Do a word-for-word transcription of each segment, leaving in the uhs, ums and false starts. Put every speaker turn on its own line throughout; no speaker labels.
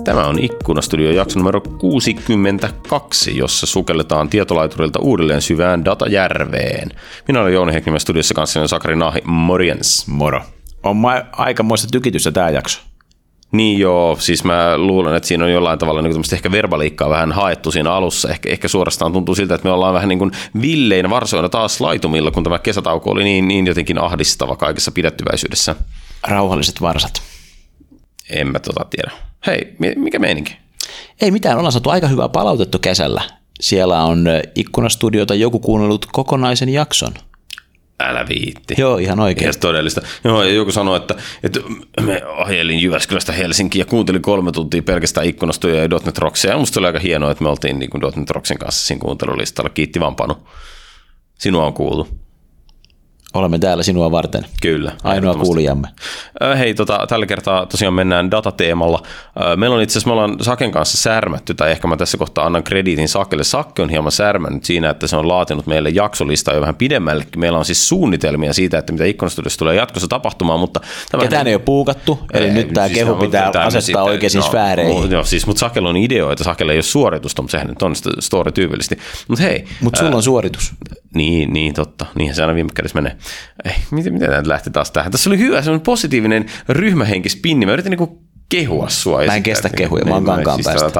Tämä on Ikkunastudio jakso numero kuusikymmentäkaksi, jossa sukelletaan tietolaiturilta uudelleen syvään datajärveen. Minä olen Jouni Heikkinen, studiossa kanssani Sakari Nahi. Morjens.
Moro. On ma- aikamoista tykitystä tämä jakso.
Niin joo, siis mä luulen, että siinä on jollain tavalla niin ehkä verbaliikkaa vähän haettu siinä alussa. Ehkä, ehkä suorastaan tuntuu siltä, että me ollaan vähän niin kuin villeinä varsoina taas laitumilla, kun tämä kesätauko oli niin, niin jotenkin ahdistava kaikessa pidättyväisyydessä.
Rauhalliset varsat.
En mä tota tiedä. Hei, mikä meininki?
Ei mitään, ollaan saatu aika hyvää palautetta kesällä. Siellä on Ikkunastudiota joku kuunnellut kokonaisen jakson.
Älä viitti.
Joo, ihan oikein.
Ihan todellista. Joo, ja joku sanoi, että, että me ajelin Jyväskylästä Helsinkiin ja kuuntelin kolme tuntia pelkästään Ikkunastudia ja .NET Rocksia. Ja musta oli aika hienoa, että me oltiin niin kuin .NET Rocksin kanssa siinä kuuntelulistalla. Kiitti vaan, Panu. Sinua on kuultu.
Olemme täällä sinua varten.
Kyllä.
Ainoa kuulijamme.
Hei, tota, tällä kertaa tosiaan mennään datateemalla. Meillä on itse asiassa, me ollaan Saken kanssa särmätty, tai ehkä mä tässä kohtaa annan krediitin Sakelle. Sakke on hieman särmännyt siinä, että se on laatinut meille jaksolistaa jo vähän pidemmällekin. Meillä on siis suunnitelmia siitä, että mitä Ikkunastudiossa tulee jatkossa tapahtumaan, mutta...
Ketään ei ole puukattu, eli ei, nyt tämä siis kehu pitää asettaa sitten oikeisiin no, sfääreihin.
Joo, siis, mutta Sakella on ideoita, Sakella ei ole suoritusta, mutta sehän nyt on story tyypillisesti. Mutta hei...
Mutta sulla on suoritus.
Niin, niin, totta. Niinhän se aina viime kädessä menee. Ei, miten, miten tämä lähti taas tähän? Tässä oli hyvä, semmoinen positiivinen ryhmähenki spinni. Mä yritin niinku kehua sua.
Mä en kestä kehuja, mä oon kankaan
siis
päästä.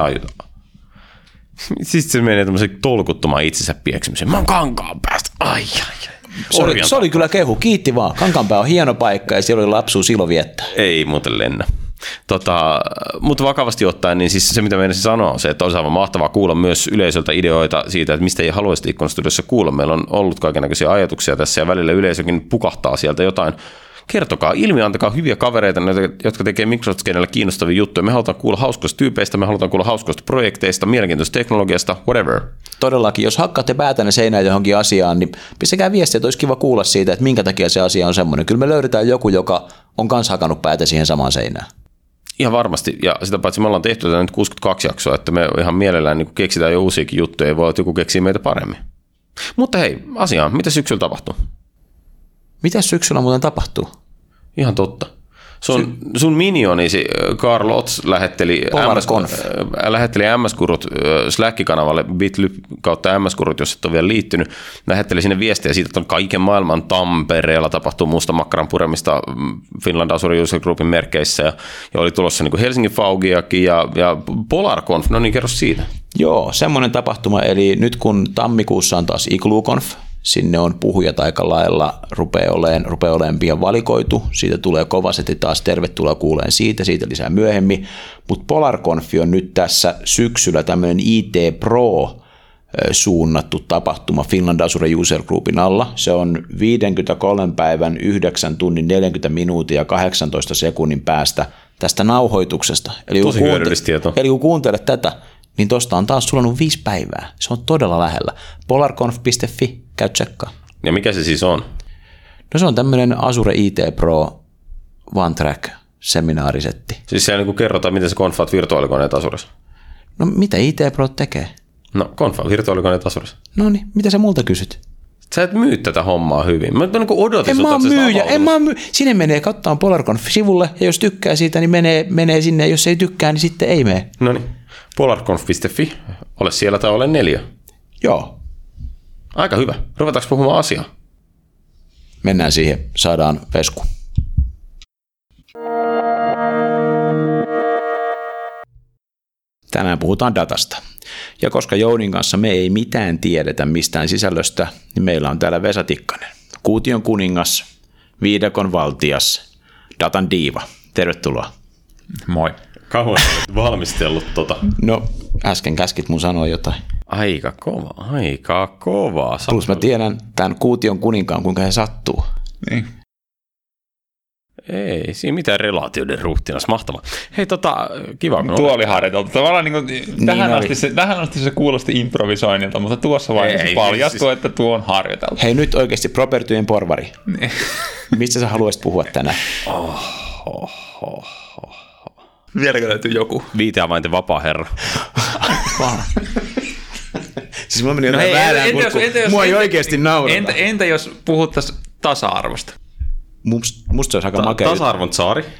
Sitten se menee tämmöiseen tolkuttomaan itsensä pieksymiseen. Mä oon kankaan päästä. Ai, ai, ai.
Se oli, se oli kyllä kehu, kiitti vaan. Kankaanpää on hieno paikka ja siellä oli lapsuus ilo viettää.
Ei muuten lennä. Tota, mutta vakavasti ottaen, niin siis se mitä meidän sanoa on se, että olisi aivan mahtavaa kuulla myös yleisöltä ideoita siitä, että mistä ei haluaisi Ikkunastudiossa kuulla. Meillä on ollut kaikennäköisiä ajatuksia tässä ja välillä yleisökin pukahtaa sieltä jotain. Kertokaa ilmi, antakaa hyviä kavereita, jotka tekee Microsoft-skenellä kiinnostavia juttuja. Me halutaan kuulla hauskoista tyypeistä, me halutaan kuulla hauskoista projekteista, mielenkiintoista teknologiasta, whatever.
Todellakin, jos hakkaatte päätänne seinään johonkin asiaan, niin pistäkää viestiä, että olisi kiva kuulla siitä, että minkä takia se asia on semmoinen. Kyllä me löydetään joku, joka on kanssa hakannut päätä siihen samaan seinään.
Ihan varmasti, ja sitä paitsi me ollaan tehty tätä nyt kuusikymmentäkaksi jaksoa, että me ihan mielellään niin keksitään jo uusiakin juttuja, ei voi olla, että joku keksii meitä paremmin. Mutta hei, asiaan, mitä syksyllä tapahtuu?
Mitä syksyllä muuten tapahtuu?
Ihan totta. Sun, sun minionisi Carl Ots lähetteli M S, lähetteli M S-kurut Slack-kanavalle Bitlyp kautta M S-kurut, jos et ole vielä liittynyt. Lähetteli sinne viestiä siitä, että on kaiken maailman Tampereella tapahtuu musta makkaran puremista Finland Azure User Groupin merkeissä ja, ja oli tulossa niin kuin Helsingin Faugiakin ja, ja PolarConf. No niin, kerro siitä.
Joo, semmoinen tapahtuma. Eli nyt kun tammikuussa on taas IgluConf, sinne on puhujat aika lailla, rupeaa olemaan, rupeaa olemaan pian valikoitu. Siitä tulee kovasti taas, tervetuloa kuuleen siitä, siitä lisää myöhemmin. Mutta PolarConf on nyt tässä syksyllä tämmöinen I T Pro suunnattu tapahtuma Finland Azure User Groupin alla. Se on viisikymmentäkolme päivän, yhdeksän tunnin, neljäkymmentä minuutin ja kahdeksantoista sekunnin päästä tästä nauhoituksesta. Eli
tosi hyödyllistä tietoa.
Eli kun kuuntelet tätä, niin tuosta on taas sulanut viisi päivää. Se on todella lähellä. polarconf piste fi, käy tsekkaa.
Ja mikä se siis on?
No se on tämmöinen Azure I T Pro One Track seminaarisetti.
Siis siellä niin kerrotaan, miten sä konfaat virtuaalikoneet Azuressa.
No mitä I T Pro tekee?
No konfaa virtuaalikoneet Azuressa.
No niin, mitä sä multa kysyt?
Sä et myy tätä hommaa hyvin. Mä, mä niin odotin
en
sulta,
mä myyjä, en mä myy. Sinne menee katsomaan PolarConf-sivulle ja jos tykkää siitä, niin menee, menee sinne ja jos ei tykkää, niin sitten ei mene.
No niin. polarconf piste fi, ole siellä tai ole neljä.
Joo.
Aika hyvä. Ruvetaanko puhumaan asiaa?
Mennään siihen, saadaan vesku. Tänään puhutaan datasta. Ja koska Jounin kanssa me ei mitään tiedetä mistään sisällöstä, niin meillä on täällä Vesa Tikkanen. Kuution kuningas, viidakon valtias, datan diiva. Tervetuloa.
Moi.
Kauan olet valmistellut tota.
No, äsken käskit mun sanoa jotain.
Aika kova, aika kova.
Plus mä tiedän tämän Kuution kuninkaan, kuinka he sattuu.
Niin.
Ei, siinä mitään relaatioiden ruhtinas, mahtava. Hei, tota, kiva.
Tuo oli harjoiteltu. Tavallaan niin kuin, niin tähän, asti se, tähän asti se kuulosti improvisoinnilta, mutta tuossa vaiheessa ei, paljastui, siis että tuo on harjoiteltu.
Hei, nyt oikeasti propertyjen porvari.
Niin.
Mistä sä haluaisit puhua tänään?
Oh, oh, oh, oh.
Vieläkö löytyy joku?
Viiteavainten vapaa herra.
Siis mulla meni jotain no väärään, kun mua ei oikeasti naurata.
Entä, entä jos puhuttaisiin tasa-arvosta?
Musta, musta se olisi aika
Ta-
makea.
Tasa-arvon tsaari.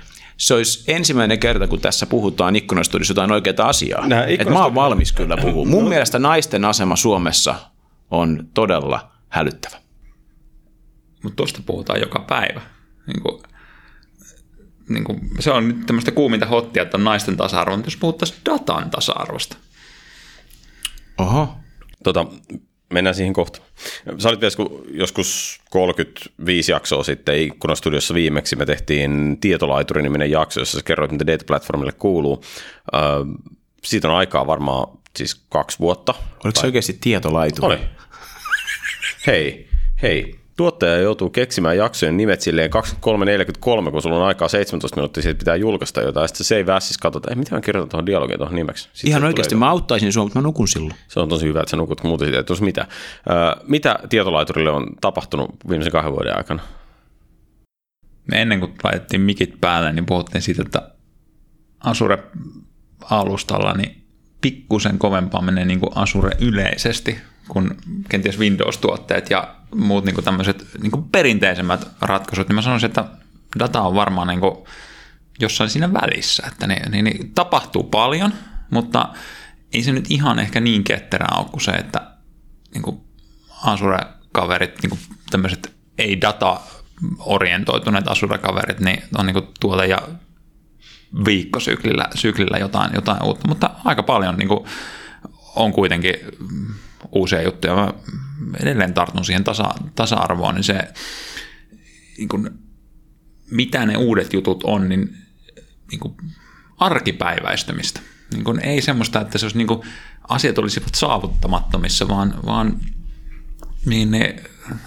se olisi ensimmäinen kerta, kun tässä puhutaan ikkunastudiossa jotain oikeaa asiaa. Ikkunastudi- mä oon valmis kyllä puhumaan. Mun no. mielestä naisten asema Suomessa on todella hälyttävä.
Mutta tuosta puhutaan joka päivä. Niin kuin, niin kuin, se on nyt tämmöistä kuuminta hottia, että on naisten tasa-arvo, mutta jos puhuttaisiin datan tasa-arvosta.
Oho.
Tota, mennään siihen kohta. Sä olit joskus kolmekymmentäviisi jaksoa sitten Ikkunastudiossa viimeksi. Me tehtiin Tietolaituri-niminen jakso, jossa sä kerroit, mitä Data-platformille kuuluu. Äh, siitä on aikaa varmaan siis kaksi vuotta.
Oliko se oikeasti Tietolaituri?
Oli. Hei, hei. Tuottaja joutuu keksimään jaksojen nimet silleen kaksikymmentäkolme neljäkymmentäkolme, kun sulla on aikaa seitsemäntoista minuuttia, siitä pitää julkaista jotain. Sitten se ei vässissä katsota, ei mitä mä kirjoitan tuohon dialogiin tuohon nimeksi. Sitten
ihan oikeasti mä auttaisin sinua, mutta mä nukun silloin.
Se on tosi hyvä, että sä nukut, kun muuten siitä ei tuossa mitään. Äh, mitä Tietolaiturille on tapahtunut viimeisen kahden vuoden aikana?
Me ennen kuin laitettiin mikit päälle, niin puhuttiin siitä, että Azure-alustalla niin pikkusen kovempaa menee niin kuin Azure yleisesti kuin kenties Windows-tuotteet ja muut niin kuin tämmöiset niin kuin perinteisemmät ratkaisut, niin mä sanoisin, että data on varmaan niin kuin jossain siinä välissä, että niin, niin, niin tapahtuu paljon, mutta ei se nyt ihan ehkä niin ketterää ole kuin se, että niin kuin Azure-kaverit, niin kuin tämmöiset ei data-orientoituneet Azure-kaverit, niin on niin kuin tuote ja viikkosyklillä syklillä jotain, jotain uutta, mutta aika paljon niin kuin on kuitenkin uusia juttuja. Mä edelleen tartun siihen tasa, tasa-arvoon, niin se, niin kuin, mitä ne uudet jutut on, niin, niin kuin arkipäiväistymistä. Niin kuin, ei semmoista, että se olisi, niin kuin, asiat olisivat saavuttamattomissa, vaan, vaan niin ne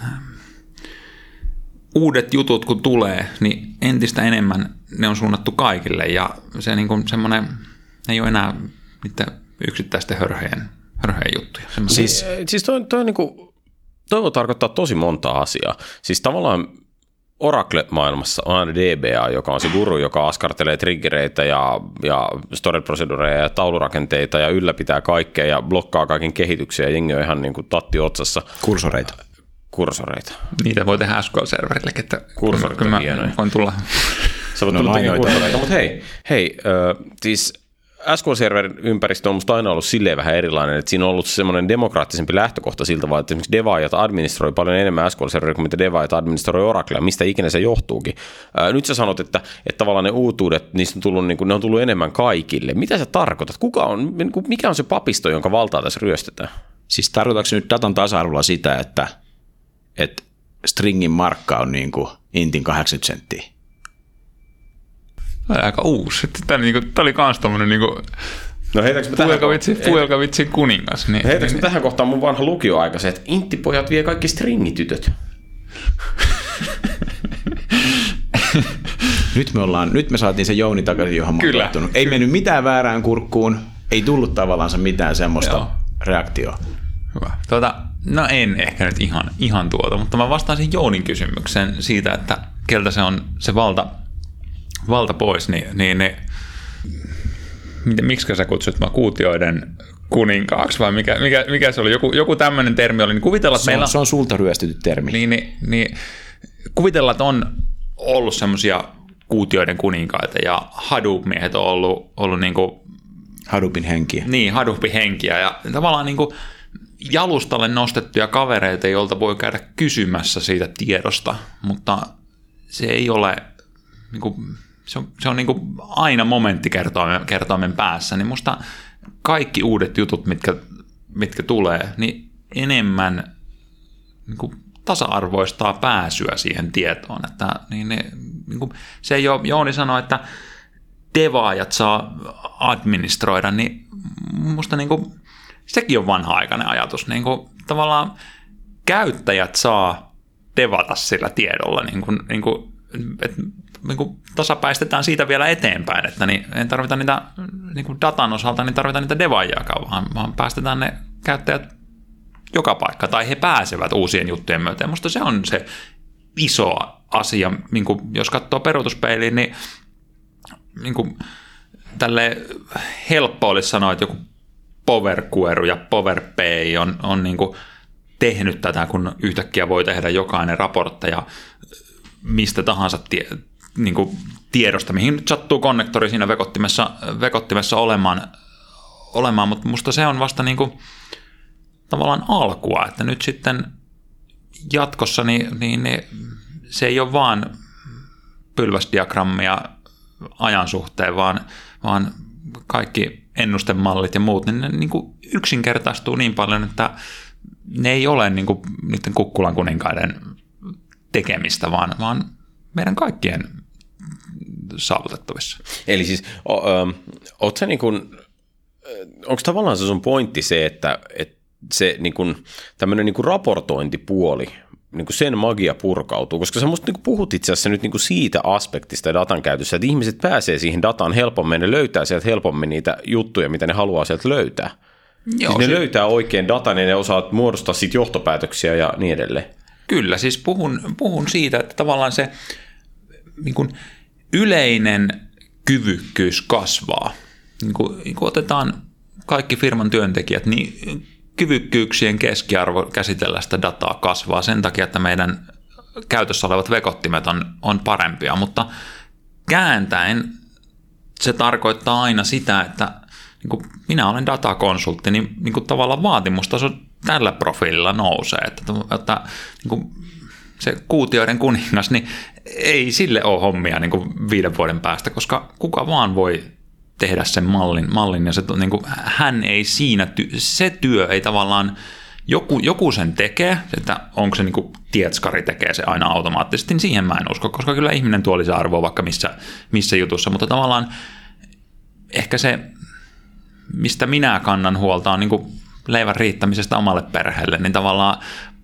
uudet jutut, kun tulee, niin entistä enemmän ne on suunnattu kaikille, ja se niin kuin semmoinen, ei ole enää niitä yksittäisten hörheen hörheen juttuja.
Siis, siis toi, toi, niin kuin, toi voi tarkoittaa tosi monta asiaa. Siis tavallaan Oracle-maailmassa on aina D B A, joka on se guru, joka askartelee triggereitä ja, ja storage-prosedureja ja taulurakenteita ja ylläpitää kaikkea ja blokkaa kaiken kehityksen ja jengi on ihan niin kuin tatti otsassa.
Kursoreita.
Kursoreita.
Niitä voi tehdä S Q L-serverillekin, että
kursorit on hienoja.
Voin tulla.
Sä voit tulla tekemään kursoreita, mutta hei, hei äh, siis S Q L-serverin ympäristö on musta aina ollut silleen vähän erilainen, että siinä on ollut semmoinen demokraattisempi lähtökohta siltä vaan, että esimerkiksi devaajat administroi paljon enemmän S Q L-serverin kuin mitä devaajat administroi Oraclea, mistä ikinä se johtuukin. Ää, nyt sä sanot, että, että tavallaan ne uutuudet, niistä on tullut, niin kuin, ne on tullut enemmän kaikille. Mitä sä tarkoitat? Kuka on, mikä on se papisto, jonka valtaa tässä ryöstetään?
Siis tarkoitatko nyt datan tasa-arvolla sitä, että, että stringin markka on niin kuin intin kahdeksankymmentä senttiä?
Aika uusi. Tämä, niin kuin, tämä oli myös tuommoinen niin
no
puujalkavitsin kuningas. Niin,
heitäkö
niin,
tähän kohtaan mun vanha lukioaika se, että inttipojat vie kaikki stringitytöt?
nyt, me ollaan, nyt me saatiin se Jouni takaisin, johon mä oon tottunut. Ei mennyt mitään väärään kurkkuun, ei tullut tavallaan mitään semmoista Joo. reaktioa.
Hyvä. Tuota, no en ehkä nyt ihan, ihan tuota, mutta mä vastaisin Jounin kysymykseen siitä, että keltä se on se valta, valta pois, niin, niin, niin miksi sä kutsut mä kuutioiden kuninkaaksi vai mikä, mikä, mikä se oli? Joku, joku tämmöinen termi oli. Niin kuvitella, että
se, on,
meillä,
se on sulta ryöstetyt termi.
Niin, niin, niin, kuvitella, että on ollut semmoisia kuutioiden kuninkaita ja Hadoop-miehet on ollut, ollut niin kuin
Hadoopin henkiä.
Niin, Hadoopin henkiä ja tavallaan niin kuin jalustalle nostettuja kavereita, joilta voi käydä kysymässä siitä tiedosta, mutta se ei ole niin kuin, se on, se on niin kuin aina momentti kertoimen päässä, niin musta kaikki uudet jutut, mitkä, mitkä tulee, niin enemmän niin kuin tasa-arvoistaa pääsyä siihen tietoon. Että, niin ne, niin kuin, se ei ole, Jouni sanoi, että devaajat saa administroida, niin musta niin kuin, sekin on vanha-aikainen ajatus. Niin kuin, tavallaan käyttäjät saa devata sillä tiedolla, niin kuin, niin kuin, että niin kuin tasapäistetään siitä vielä eteenpäin, että niin, en tarvita niitä niin kuin datan osalta, niin tarvitaan niitä devaajiakaan, vaan, vaan päästetään ne käyttäjät joka paikka, tai he pääsevät uusien juttujen myötä. Ja musta se on se iso asia, niin kuin jos katsoo peruutuspeiliin, niin, niin kuin tälle helppo olisi sanoa, että joku Power Query ja Power B I on, on niin kuin tehnyt tätä, kun yhtäkkiä voi tehdä jokainen raportteja mistä tahansa tie, niin kuin tiedosta, mihin nyt sattuu konnektori siinä vekottimessa, vekottimessa olemaan, olemaan, mutta musta se on vasta niin kuin tavallaan alkua, että nyt sitten jatkossa niin, niin, niin se ei ole vaan pylväsdiagrammia ajan suhteen, vaan, vaan kaikki ennustemallit ja muut, niin ne niin kuin yksinkertaistuu niin paljon, että ne ei ole niin kuin niiden kukkulan kuninkaiden tekemistä, vaan, vaan meidän kaikkien saavutettavissa.
Eli siis, ootko niin kuin, onko tavallaan se sun pointti se, että, että se niin kuin, tämmöinen niin kuin raportointipuoli, niin kuin sen magia purkautuu, koska sä musta niin kuin puhut itse asiassa nyt niin kuin siitä aspektista datan käytössä, että ihmiset pääsee siihen dataan helpommin, ne löytää sieltä helpommin niitä juttuja, mitä ne haluaa sieltä löytää. Joo, siis ne se... löytää oikein datan ja ne osaa muodostaa siitä johtopäätöksiä ja niin edelleen.
Kyllä, siis puhun, puhun siitä, että tavallaan se niin kuin yleinen kyvykkyys kasvaa. Niin kuin, niin kuin otetaan kaikki firman työntekijät, niin kyvykkyyksien keskiarvo käsitellä sitä dataa kasvaa sen takia, että meidän käytössä olevat vekottimet on, on parempia, mutta kääntäen se tarkoittaa aina sitä, että niin kuin minä olen datakonsultti, niin, niin kuin tavallaan vaatimustaso tällä profiililla nousee, että, että niin kuin se kuutioiden kuningas, niin ei sille ole hommia niin kuin viiden vuoden päästä, koska kuka vaan voi tehdä sen mallin, mallin ja se, niin kuin, hän ei siinä, ty- se työ ei tavallaan, joku, joku sen tekee, että onko se niin kuin tietskari tekee se aina automaattisesti, niin siihen mä en usko, koska kyllä ihminen tuo lisäarvoa vaikka missä, missä jutussa, mutta tavallaan ehkä se, mistä minä kannan huolta, on niin kuin leivän riittämisestä omalle perheelle, niin tavallaan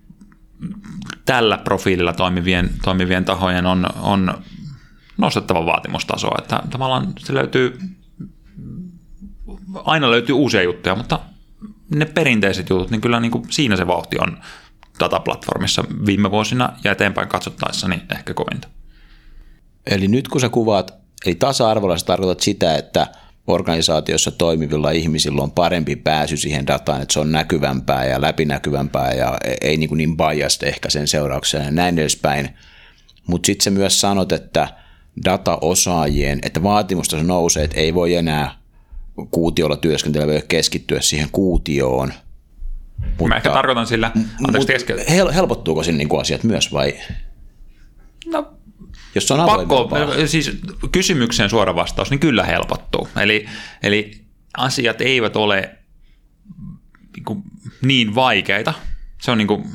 tällä profiililla toimivien, toimivien tahojen on, on nostettava vaatimustasoa, että tavallaan se löytyy, aina löytyy uusia juttuja, mutta ne perinteiset jutut, niin kyllä niin kuin siinä se vauhti on dataplatformissa viime vuosina ja eteenpäin katsottaessa niin ehkä kovinta.
Eli nyt kun sä kuvaat, eli tasa-arvolla sä tarkoitat sitä, että organisaatiossa toimivilla ihmisillä on parempi pääsy siihen dataan, että se on näkyvämpää ja läpinäkyvämpää ja ei niin, niin biased ehkä sen seurauksena ja näin edespäin. Mutta sitten sä myös sanot, että dataosaajien, että vaatimustaso nousee, että ei voi enää kuutiolla työskenteleviä keskittyä siihen kuutioon. Mutta,
mä ehkä tarkoitan sillä, anteeksi
hel- helpottuuko siinä niin asiat myös vai?
No,
jos on
pakko, siis kysymykseen suora vastaus, niin kyllä helpottuu. Eli, eli asiat eivät ole niin, kuin, niin vaikeita. Se on niin kuin,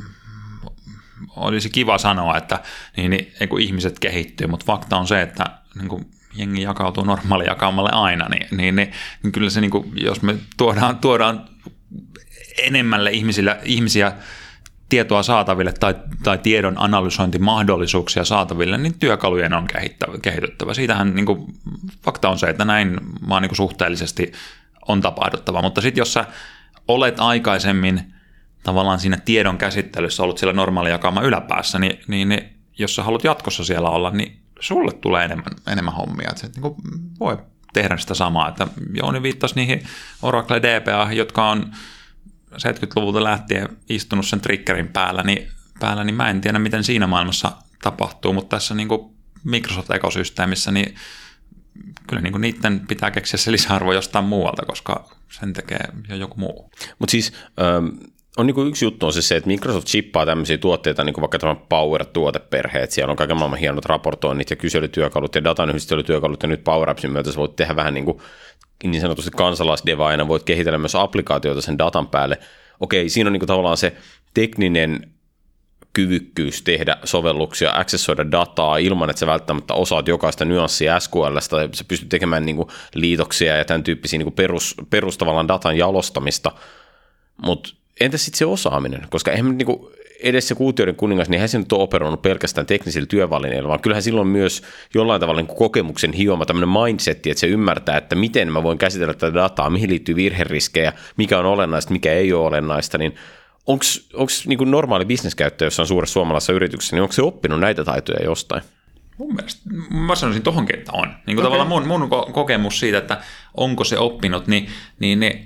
olisi kiva sanoa, että niin, niin, ihmiset kehittyy, mutta fakta on se, että niin kuin, jengi jakautuu normaalijakaumalle aina, niin, niin, niin, niin kyllä se, niin kuin, jos me tuodaan, tuodaan enemmälle ihmisillä, ihmisiä tietoa saataville tai, tai tiedon analysointimahdollisuuksia saataville, niin työkalujen on kehityttävä. Siitähän niin kuin, fakta on se, että näin vaan niin kuin suhteellisesti on tapahduttava. Mutta sitten jos sä olet aikaisemmin tavallaan siinä tiedon käsittelyssä ollut siellä normaalijakauman yläpäässä, niin, niin, niin jos sä haluat jatkossa siellä olla, niin sulle tulee enemmän, enemmän hommia. Että niin kuin voi tehdä sitä samaa. Että Jouni viittasi niihin Oracle D B A, jotka on seitsemänkymmentäluvulta lähtien istunut sen triggerin päällä, niin, päällä, niin mä en tiedä, miten siinä maailmassa tapahtuu, mutta tässä niin kuin Microsoft-ekosysteemissä, niin kyllä niin kuin niiden pitää keksiä se lisäarvo jostain muualta, koska sen tekee jo joku muu.
Mutta siis ähm, on niin kuin yksi juttu on siis se, että Microsoft chippaa tämmöisiä tuotteita, niin kuin vaikka tämä Power-tuoteperhe, että siellä on kaiken maailman hienot raportoinnit ja kyselytyökalut ja datan yhdistelytyökalut, ja nyt Power Appsin myötä sä voit tehdä vähän niin kuin niin sanotusti kansalaisdevaajana, voit kehitellä myös applikaatioita sen datan päälle. Okei, siinä on niin kuin tavallaan se tekninen kyvykkyys tehdä sovelluksia, accessoida dataa ilman, että sä välttämättä osaat jokaista nyanssia S Q L:stä, tai sä pystyt tekemään niin kuin liitoksia ja tämän tyyppisiä niin kuin perus, perustavallaan datan jalostamista. Mutta entäs sitten se osaaminen? Koska eihän niin kuin edes se kuutioiden kuningas, niin hän se nyt ole operoinut pelkästään teknisillä työvälineillä, vaan kyllähän silloin myös jollain tavalla niin kokemuksen hioma tämmöinen mindsetti, että se ymmärtää, että miten mä voin käsitellä tätä dataa, mihin liittyy virheriskejä, mikä on olennaista, mikä ei ole olennaista, niin onko niin normaali bisneskäyttäjä jossain suuressa suomalaisessa yrityksessä, niin onko se oppinut näitä taitoja jostain?
Mun mielestä, mä sanoisin tohonkin, että on. Niin kuin okay. Tavallaan mun, mun kokemus siitä, että onko se oppinut, niin, niin ne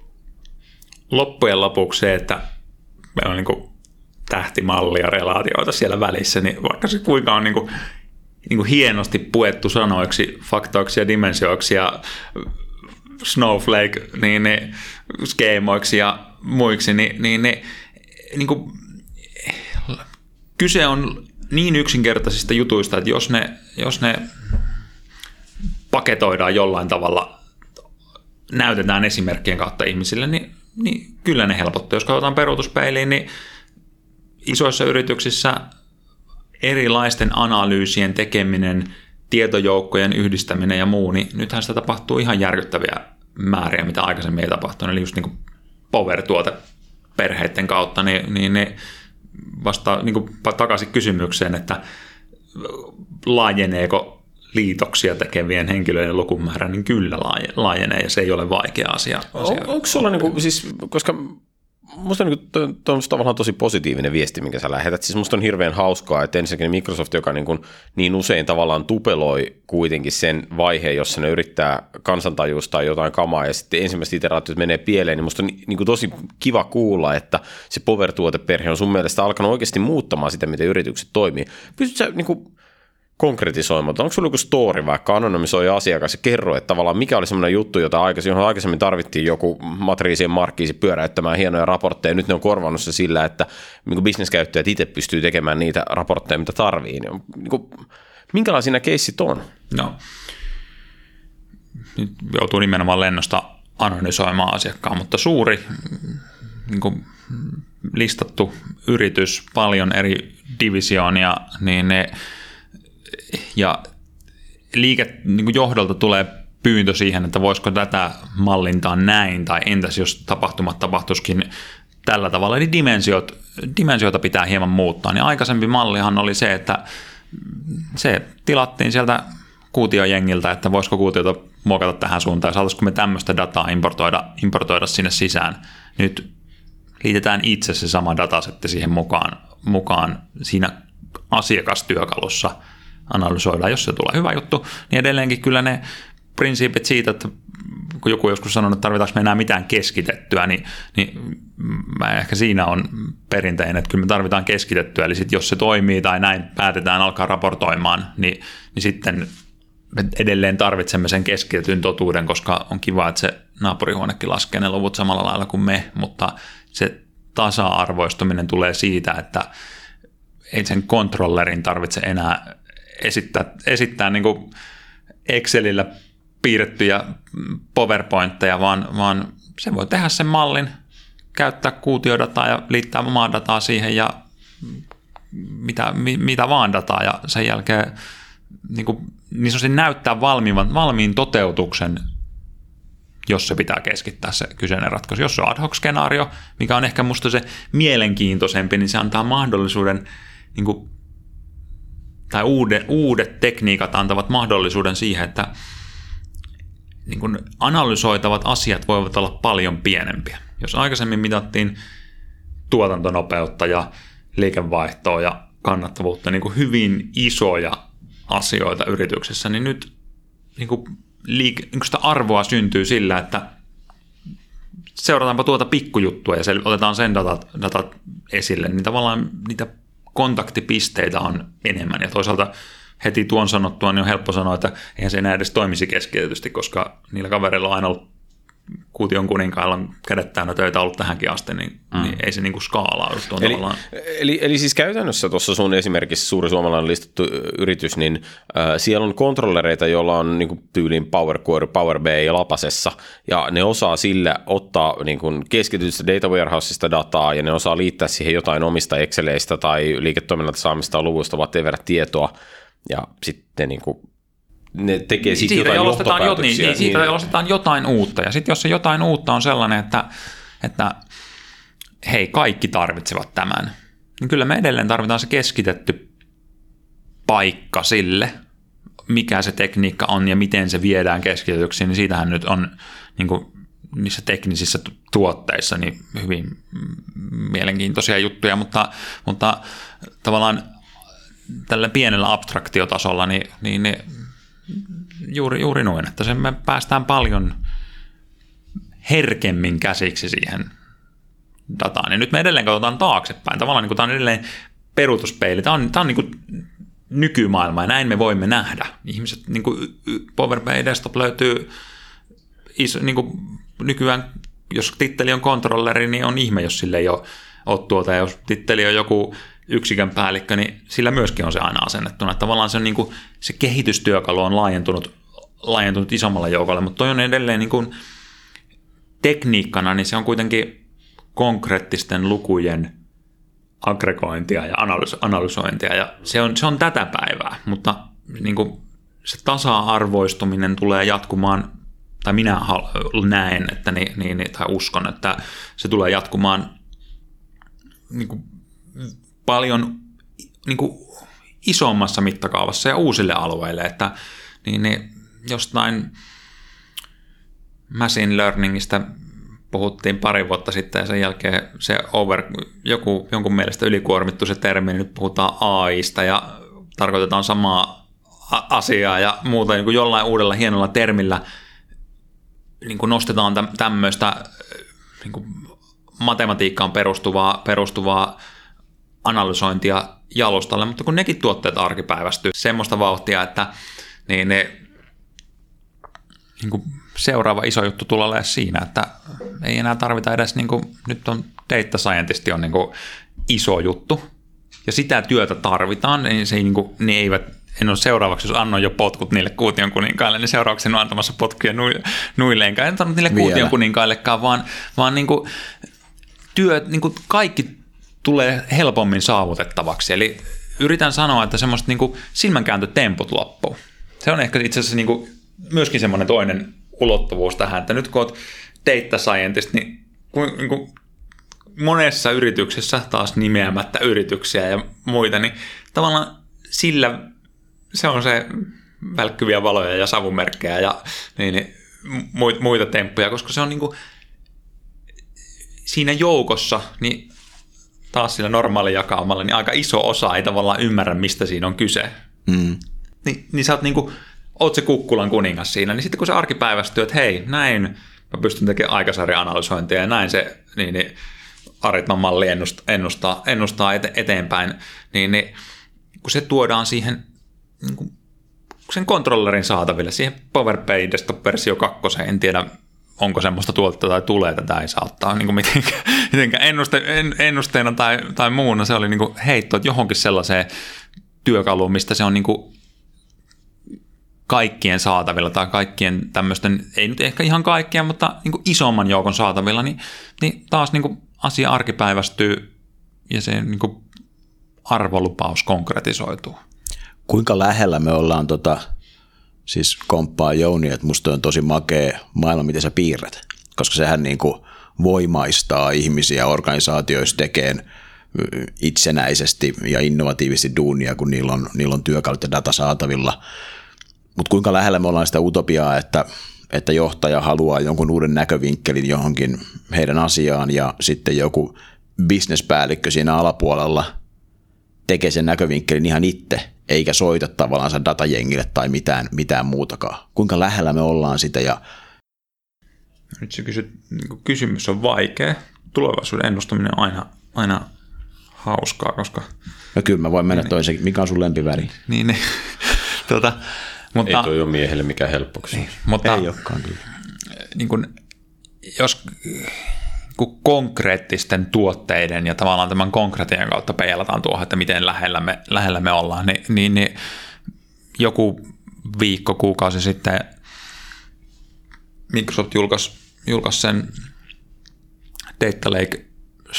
loppujen lopuksi se, että meillä on niin kuin tähtimallia, relaatioita siellä välissä, niin vaikka se kuinka on niin kuin niin kuin hienosti puettu sanoiksi, faktoiksi ja dimensioiksi ja snowflake, niin ne skeemoiksi ja muiksi, niin, niin ne niin kuin, kyse on niin yksinkertaisista jutuista, että jos ne, jos ne paketoidaan jollain tavalla, näytetään esimerkkien kautta ihmisille, niin, niin kyllä ne helpottaa. Jos katsotaan peruutuspeiliin, niin isoissa yrityksissä erilaisten analyysien tekeminen, tietojoukkojen yhdistäminen ja muu, niin nythän sitä tapahtuu ihan järkyttäviä määriä, mitä aikaisemmin ei tapahtunut. Eli just niin kuin Power-tuoteperheiden kautta, niin, niin ne vasta niin kuin takaisin kysymykseen, että laajeneeko liitoksia tekevien henkilöiden lukumäärä, niin kyllä laajenee, ja se ei ole vaikea asia.
On, onko sulla, niin kuin, siis, koska musta on, niin kuin, on tavallaan tosi positiivinen viesti, minkä sä lähetät. Siis musta on hirveän hauskaa, että ensinnäkin Microsoft, joka niin, kuin, niin usein tavallaan tupeloi kuitenkin sen vaiheen, jossa ne yrittää kansantajuus tai jotain kamaa, ja sitten ensimmäiset iteraatiot menee pieleen, niin musta on niin kuin, tosi kiva kuulla, että se Power-tuoteperhe on sun mielestä alkanut oikeasti muuttamaan sitä, miten yritykset toimii. Pystytkö sä niin kuin konkretisoimatta? Onko sulla joku story, vaikka anonymisoi asiakas ja kerro, että tavallaan mikä oli semmoinen juttu, jota aikaisemmin, johon aikaisemmin tarvittiin joku matriisien markkiisi pyöräyttämään hienoja raportteja, nyt ne on korvannut se sillä, että niin bisneskäyttäjät itse pystyy tekemään niitä raportteja, mitä tarvii. Niin kuin, minkälaisia nämä keissit on?
No, nyt joutuu nimenomaan lennosta anonymisoimaan asiakkaan, mutta suuri niin kuin listattu yritys, paljon eri divisioonia, niin ne ja liikejohdolta tulee pyyntö siihen, että voisiko tätä mallintaa näin, tai entäs jos tapahtumat tapahtuisikin tällä tavalla, eli dimensiot, dimensioita pitää hieman muuttaa. Niin aikaisempi mallihan oli se, että se tilattiin sieltä kuutiojengiltä, että voisiko kuutiota muokata tähän suuntaan, ja saataisiko me tämmöistä dataa importoida, importoida sinne sisään. Nyt liitetään itse se sama datasetti siihen mukaan, mukaan siinä asiakastyökalussa, analysoidaan, jos se tulee hyvä juttu, niin edelleenkin kyllä ne prinsiipit siitä, että kun joku joskus sanoo, että tarvitaanko me enää mitään keskitettyä, niin, niin mä ehkä siinä on perinteinen, että kyllä me tarvitaan keskitettyä, eli sitten jos se toimii tai näin päätetään alkaa raportoimaan, niin, niin sitten me edelleen tarvitsemme sen keskitetyn totuuden, koska on kiva, että se naapurihuonekin laskee ne luvut samalla lailla kuin me, mutta se tasa-arvoistuminen tulee siitä, että ei sen kontrollerin tarvitse enää esittää, esittää niin kuin Excelillä piirrettyjä PowerPointteja, vaan, vaan se voi tehdä sen mallin, käyttää kuutiodataa ja liittää omaa dataa siihen ja mitä, mitä vaan dataa, ja sen jälkeen niin kuin, niin se näyttää valmiin, valmiin toteutuksen, jos se pitää keskittää se kyseinen ratkaisu. Jos se on ad hoc-skenaario, mikä on ehkä musta se mielenkiintoisempi, niin se antaa mahdollisuuden niin kuin, tai uudet, uudet tekniikat antavat mahdollisuuden siihen, että niin kuin analysoitavat asiat voivat olla paljon pienempiä. Jos aikaisemmin mitattiin tuotantonopeutta ja liikevaihtoa ja kannattavuutta, niin kuin hyvin isoja asioita yrityksessä, niin nyt niin kuin liike, niin kuin sitä arvoa syntyy sillä, että seurataanpa tuota pikkujuttua ja se, otetaan sen datat, datat esille, niin tavallaan niitä kontaktipisteitä on enemmän, ja toisaalta heti tuon sanottua niin on helppo sanoa, että eihän se enää edes toimisi keskitetysti, koska niillä kavereilla on aina ollut kuution kuninkailla on kädet täynnä töitä ollut tähänkin asti, niin, mm. niin ei se niin kuin skaalaa.
Eli, eli, eli siis käytännössä tuossa sun esimerkiksi suuri suomalainen listattu yritys, niin äh, siellä on kontrollereita, joilla on niin kuin tyyliin Power Query, Power B I ja Lapasessa, ja ne osaa sillä ottaa niin kuin keskitystä data warehouseista dataa, ja ne osaa liittää siihen jotain omista Exceleistä tai liiketoiminnalta saamista luvuista, whatever tietoa, ja sitten niin kuin ne tekee siitä, siitä jotain johtopäätöksiä.
Niin, niin, siitä niin. jalostetaan jotain uutta. Ja sitten jos se jotain uutta on sellainen, että, että hei, kaikki tarvitsevat tämän, niin kyllä me edelleen tarvitaan se keskitetty paikka sille, mikä se tekniikka on ja miten se viedään keskitetyksi. Niin siitähän nyt on niin kuin niissä teknisissä tuotteissa niin hyvin mielenkiintoisia juttuja, mutta, mutta tavallaan tällä pienellä abstraktiotasolla niin, niin ne Juuri, juuri noin, että me päästään paljon herkemmin käsiksi siihen dataan. Ja nyt me edelleen katsotaan taaksepäin. Tavallaan niin kuin tämä on edelleen peruutuspeili. Tämä on, tämä on niin kuin nykymaailma, ja näin me voimme nähdä. Ihmiset, niin kuin Power B I Desktop löytyy iso, niin kuin nykyään, jos titteli on controlleri, niin on ihme, jos sille ei ole, ole tuota, ja jos titteli on joku yksikön päällikkö, niin sillä myöskin on se aina asennettuna. Että tavallaan se, on niin kuin, se kehitystyökalu on laajentunut, laajentunut isommalle joukolle, mutta toi on edelleen niin kuin tekniikkana, niin se on kuitenkin konkreettisten lukujen aggregointia ja analysointia, ja se on, se on tätä päivää, mutta niin kuin se tasa-arvoistuminen tulee jatkumaan, tai minä näen, että niin, niin, tai uskon, että se tulee jatkumaan niin kuin paljon niin kuin isommassa mittakaavassa ja uusille alueille, että niin, niin jostain machine learningistä puhuttiin pari vuotta sitten ja sen jälkeen se over, joku, jonkun mielestä ylikuormittu se termi, nyt puhutaan A I:sta ja tarkoitetaan samaa asiaa ja muuta niin kuin jollain uudella hienolla termillä niin kuin nostetaan tämmöistä niin kuin matematiikkaan perustuvaa, perustuvaa analysointia jalustalle, mutta kun nekin tuotteet arkipäivästyy semmoista vauhtia, että niin ne niin kuin seuraava iso juttu tulee olemaan siinä, että ei enää tarvita edes, niin kuin, nyt on data scientist on niin kuin iso juttu, ja sitä työtä tarvitaan, niin se ei, niin kuin, ne eivät, en ole seuraavaksi, jos annoin jo potkut niille kuution kuninkaille, niin seuraavaksi en ole antamassa potkuja nuilleenkaan, en antanut niille kuution kuninkaillekaan, vaan, vaan niin kuin, työt, niin kuin kaikki tulee helpommin saavutettavaksi, eli yritän sanoa, että semmoista niin kuin silmänkääntötemput loppuu. Se on ehkä itse asiassa niin kuin myöskin semmoinen toinen ulottuvuus tähän, että nyt kun olet data scientist, niin, niin kuin monessa yrityksessä, taas nimeämättä yrityksiä ja muita, niin tavallaan sillä se on se välkkyviä valoja ja savumerkkejä ja niin, niin, muita temppuja, koska se on niin kuin siinä joukossa, niin taas sillä normaalijakaumalla, niin aika iso osa ei tavallaan ymmärrä, mistä siinä on kyse. Mm. Ni, niin sä oot niin kuin oot se kukkulan kuningas siinä, niin sitten kun se arkipäivästyy, että hei, näin mä pystyn tekemään aikasarja-analysointia ja näin se niin, niin Aritman malli ennustaa, ennustaa, ennustaa ete, eteenpäin, niin, niin kun se tuodaan siihen niin kuin sen kontrollerin saataville, siihen Power B I Desktop-versio kakkoseen, en tiedä onko semmoista tuotetta tai tulee, tätä ei saa ottaa niin kuin mitenkään, mitenkään ennuste, en, ennusteena tai, tai muuna, se oli niin kuin heitto johonkin sellaiseen työkaluun, mistä se on niin kuin kaikkien saatavilla tai kaikkien tämmöisten, ei nyt ehkä ihan kaikkien, mutta niin kuin isomman joukon saatavilla, niin, niin taas niin kuin asia arkipäivästyy ja se niin kuin arvolupaus konkretisoituu.
Kuinka lähellä me ollaan, tota, siis komppaa Jouni, että musta on tosi makea maailma, miten sä piirrät, koska sehän niin kuin voimaistaa ihmisiä organisaatioissa tekemään itsenäisesti ja innovatiivisesti duunia, kun niillä on, niillä on työkalut ja data saatavilla. Mutta kuinka lähellä me ollaan sitä utopiaa, että, että johtaja haluaa jonkun uuden näkövinkkelin johonkin heidän asiaan ja sitten joku bisnespäällikkö siinä alapuolella tekee sen näkövinkkelin ihan itse, eikä soita tavallaan sen datajengille tai mitään, mitään muutakaan. Kuinka lähellä me ollaan sitä? Ja
nyt se kysy, niin kysymys on vaikea. Tulevaisuuden ennustaminen on aina, aina hauskaa, koska
no kyllä mä voin mennä niin, toiseen. Mikä on sun lempiväri?
Niin, niin. tuota, mutta,
ei toi ole miehelle mikään helppoksi.
Niin, mutta
ei olekaan kyllä.
Niin kun, jos kun konkreettisten tuotteiden ja tavallaan tämän konkretian kautta peilataan tuohon, että miten lähellä me, lähellä me ollaan, niin, niin, niin joku viikko, kuukausi sitten Microsoft julkaisi, julkaisi sen Data Lake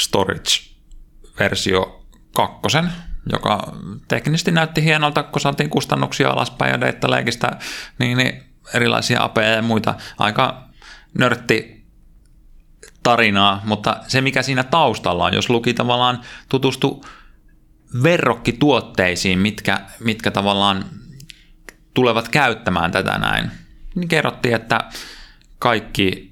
Storage-versio kakkosen, joka teknisesti näytti hienolta, kun saatiin kustannuksia alaspäin ja Data Lakeista niin, niin erilaisia apeja ja muita. Aika nörtti tarinaa, mutta se mikä siinä taustalla on, jos luki tavallaan tutustu verrokkituotteisiin, mitkä, mitkä tavallaan tulevat käyttämään tätä näin, niin kerrottiin, että kaikki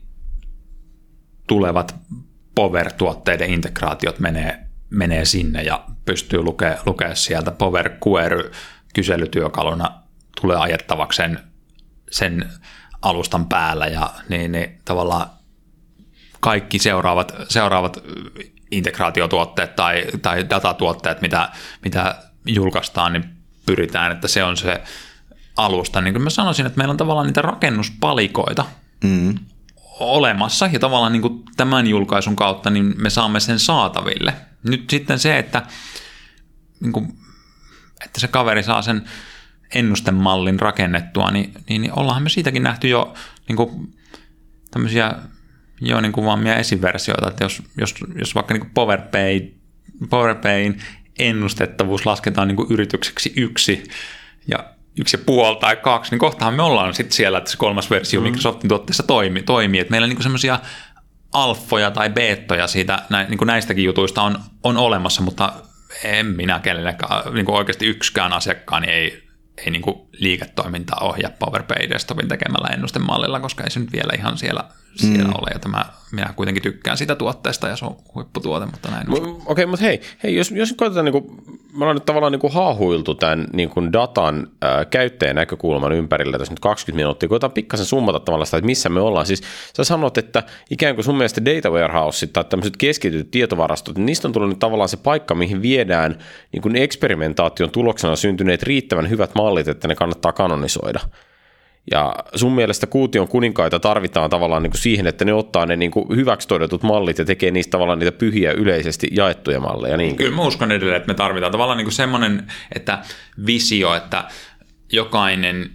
tulevat Power-tuotteiden integraatiot menee, menee sinne ja pystyy lukea, lukea sieltä. Power Query kyselytyökaluna tulee ajettavaksi sen, sen alustan päällä ja niin, niin tavallaan kaikki seuraavat, seuraavat integraatiotuotteet tai, tai datatuotteet, mitä, mitä julkaistaan, niin pyritään, että se on se alusta. Niin kuin mä sanoisin, että meillä on tavallaan niitä rakennuspalikoita mm. olemassa, ja tavallaan niin kuin tämän julkaisun kautta niin me saamme sen saataville. Nyt sitten se, että, niin kuin, että se kaveri saa sen ennustemallin rakennettua, niin, niin, niin ollaanhan me siitäkin nähty jo niin kuin tämmöisiä jo niin kuvaamia esiversioita, että jos, jos, jos vaikka niin PowerPay, PowerPayin ennustettavuus lasketaan niin yritykseksi yksi ja yksi ja puoli tai kaksi, niin kohtahan me ollaan sitten siellä, että se kolmas versio mm. Microsoftin tuotteessa toimii. toimii. Että meillä niin semmoisia alfoja tai beettoja siitä, niin näistäkin jutuista on, on olemassa, mutta en minä kenellekään, niin oikeasti yksikään asiakkaani ei, ei niin liiketoimintaa ohjaa PowerPay Desktopin tekemällä ennustemallilla, koska ei se nyt vielä ihan siellä, siellä mm. ole. Ja tämä, minä kuitenkin tykkään sitä tuotteesta ja se on huipputuote, mutta näin.
Okei, okay, mutta hei, hei jos, jos koetetaan, niin kuin, me ollaan nyt tavallaan niin kuin haahuiltu tämän niin kuin datan äh, käyttäjän näkökulman ympärillä tässä nyt kaksikymmentä minuuttia, koetaan pikkasen summata tavallaan sitä, että missä me ollaan. Siis sä sanot, että ikään kuin sun mielestä data warehouse tai tämmöiset keskityt tietovarastot, niin niistä on tullut nyt tavallaan se paikka, mihin viedään niin kuin eksperimentaation tuloksena syntyneet riittävän hyvät mallit, että ne kannattaa kanonisoida. Ja sun mielestä Kuution kuninkaita tarvitaan tavallaan niin kuin siihen, että ne ottaa ne niin kuin hyväksi todetut mallit ja tekee niistä tavallaan niitä pyhiä yleisesti jaettuja malleja. Niin
Kyllä mä uskon edelleen, että me tarvitaan tavallaan niin kuin semmoinen että visio, että jokainen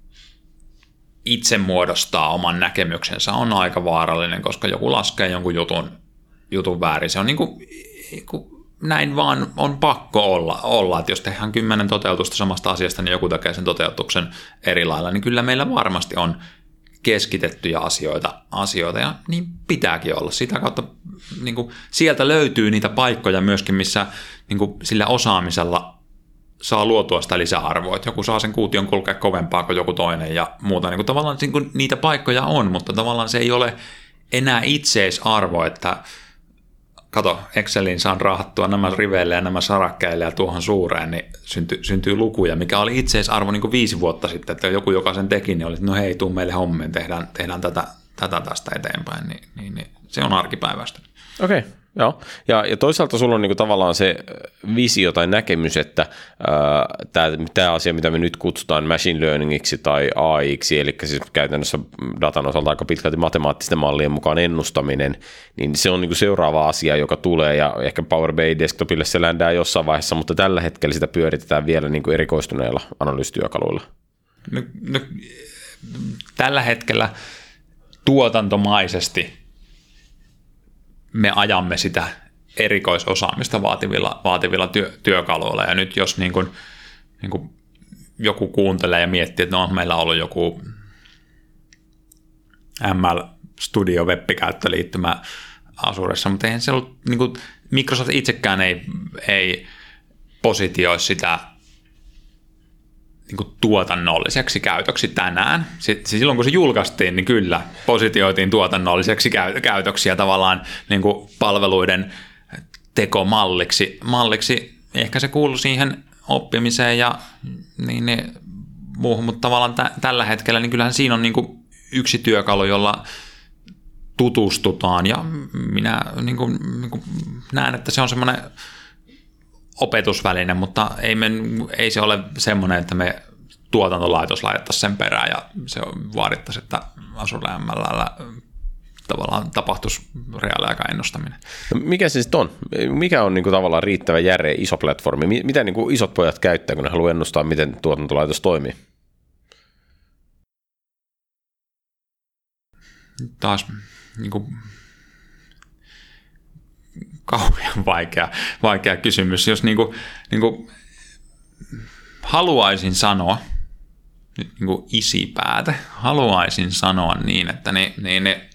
itse muodostaa oman näkemyksensä on aika vaarallinen, koska joku laskee jonkun jutun, jutun väärin. Se on niin kuin, niin kuin näin vaan on pakko olla, olla, että jos tehdään kymmenen toteutusta samasta asiasta, niin joku tekee sen toteutuksen eri lailla, niin kyllä meillä varmasti on keskitettyjä asioita, asioita ja niin pitääkin olla. Sitä kautta niin kuin, sieltä löytyy niitä paikkoja myöskin, missä niin kuin, sillä osaamisella saa luotua sitä lisäarvoa, että joku saa sen kuution kulkea kovempaa kuin joku toinen ja muuta. Niin kuin, tavallaan niin kuin, niitä paikkoja on, mutta tavallaan se ei ole enää itseisarvo, että kato, Exceliin saan raahattua nämä riveille ja nämä sarakkeille ja tuohon suureen, niin syntyy, syntyy lukuja, mikä oli itseisarvo niin kuin viisi vuotta sitten, että joku, joka sen teki, niin oli, että no hei, tuu meille hommiin, tehdään, tehdään tätä, tätä tästä eteenpäin, niin, niin, niin se on arkipäiväistä.
Okei, okay, joo. Ja, ja toisaalta sulla on niinku tavallaan se visio tai näkemys, että tämä asia, mitä me nyt kutsutaan machine learningiksi tai A I:ksi, eli siis käytännössä datan osalta aika pitkälti matemaattisten mallien mukaan ennustaminen, niin se on niinku seuraava asia, joka tulee, ja ehkä Power B I Desktopille se ländää jossain vaiheessa, mutta tällä hetkellä sitä pyöritetään vielä niinku erikoistuneilla analyysityökaluilla.
No, no, tällä hetkellä tuotantomaisesti me ajamme sitä erikoisosaamista vaativilla, vaativilla työ, työkaluilla. Ja nyt jos niin kuin, niin kuin joku kuuntelee ja miettii, että no, meillä on ollut joku M L Studio web-käyttöliittymä Azuressa, mutta eihän se ollut, niin kuin Microsoft itsekään ei, ei positioi sitä niin kuin tuotannolliseksi käytöksi tänään. Silloin kun se julkaistiin, niin kyllä positioitiin tuotannolliseksi käytöksi ja tavallaan niin kuin palveluiden tekomalliksi. Malliksi. Ehkä se kuului siihen oppimiseen ja niin, niin, muuhun, mutta tavallaan t- tällä hetkellä niin kyllähän siinä on niin kuin yksi työkalu, jolla tutustutaan ja minä niin kuin, niin kuin näen, että se on semmoinen opetusväline, mutta ei, me, ei se ole semmoinen, että me tuotantolaitos laitettaisiin sen perään ja se vaadittaisi, että Azure M L:llä tavallaan tapahtuisi reaaliaikaennustaminen.
No mikä se sitten on? Mikä on niinku tavallaan riittävä järeä iso platformi? Mitä niinku isot pojat käyttää, kun ne haluaa ennustaa, miten tuotantolaitos toimii?
Taas niinku kauhean vaikea, vaikea kysymys. Jos niinku, niinku haluaisin sanoa, nyt niinku isipäätä, haluaisin sanoa niin, että ne, ne, ne,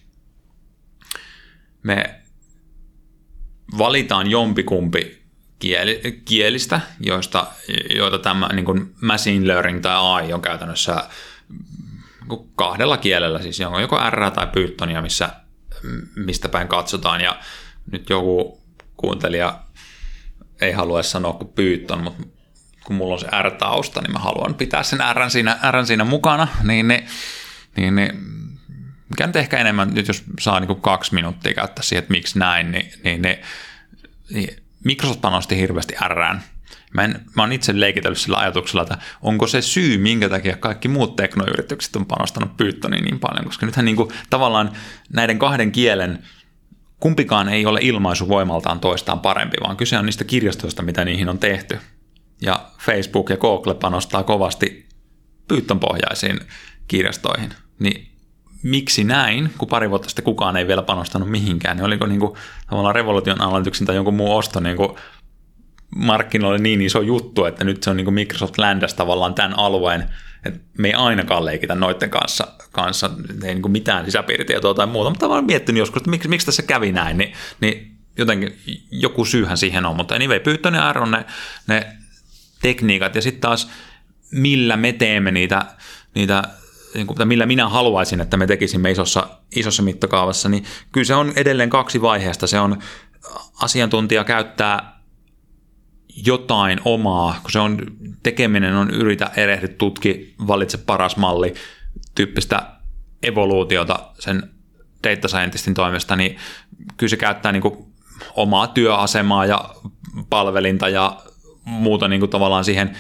me valitaan jompikumpi kieli, kielistä, joista, joita tämä niin kuin machine learning tai A I on käytännössä niin kahdella kielellä, siis joko R tai Pythonia, missä, mistä päin katsotaan, ja nyt joku kuuntelija ei halua sanoa kuin Python, mutta kun mulla on se R-tausta, niin mä haluan pitää sen R siinä, R siinä mukana, niin, niin, niin, niin mikä nyt ehkä enemmän, nyt jos saa niin kuin kaksi minuuttia käyttää siihen, että miksi näin, niin, niin, niin, niin Microsoft panosti hirveästi Rään Mä, en, mä oon itse leikitellyt sillä ajatuksella, että onko se syy, minkä takia kaikki muut teknoyritykset on panostanut Pythoniin niin paljon, koska nythän niin kuin, tavallaan näiden kahden kielen kumpikaan ei ole ilmaisuvoimaltaan toistaan parempi, vaan kyse on niistä kirjastoista, mitä niihin on tehty. Ja Facebook ja Google panostaa kovasti Python-pohjaisiin kirjastoihin. Niin miksi näin, kun pari vuotta sitten kukaan ei vielä panostanut mihinkään, niin oliko niin kuin, tavallaan Revolution Analyticsin tai jonkun muun osto niin kuin markkinoille niin iso juttu, että nyt se on niin kuin Microsoft ländäs tavallaan tämän alueen, että me ei ainakaan leikitä noiden kanssa, kanssa ei niin kuin mitään sisäpiiritietoa tai muuta, mutta olen miettinyt joskus, että miksi, miksi tässä kävi näin, niin, niin jotenkin joku syyhän siihen on, mutta anyway, Python ja R on ne, ne tekniikat ja sitten taas millä me teemme niitä, niitä niin kuin, millä minä haluaisin, että me tekisimme isossa, isossa mittakaavassa, niin kyllä se on edelleen kaksi vaiheesta. Se on asiantuntija käyttää jotain omaa, kun se on tekeminen on yritä, erehdy, tutki, valitse paras malli tyyppistä evoluutiota sen data scientistin toimesta, niin kyllä se käyttää niin kuin omaa työasemaa ja palvelinta ja muuta niin kuin tavallaan siihen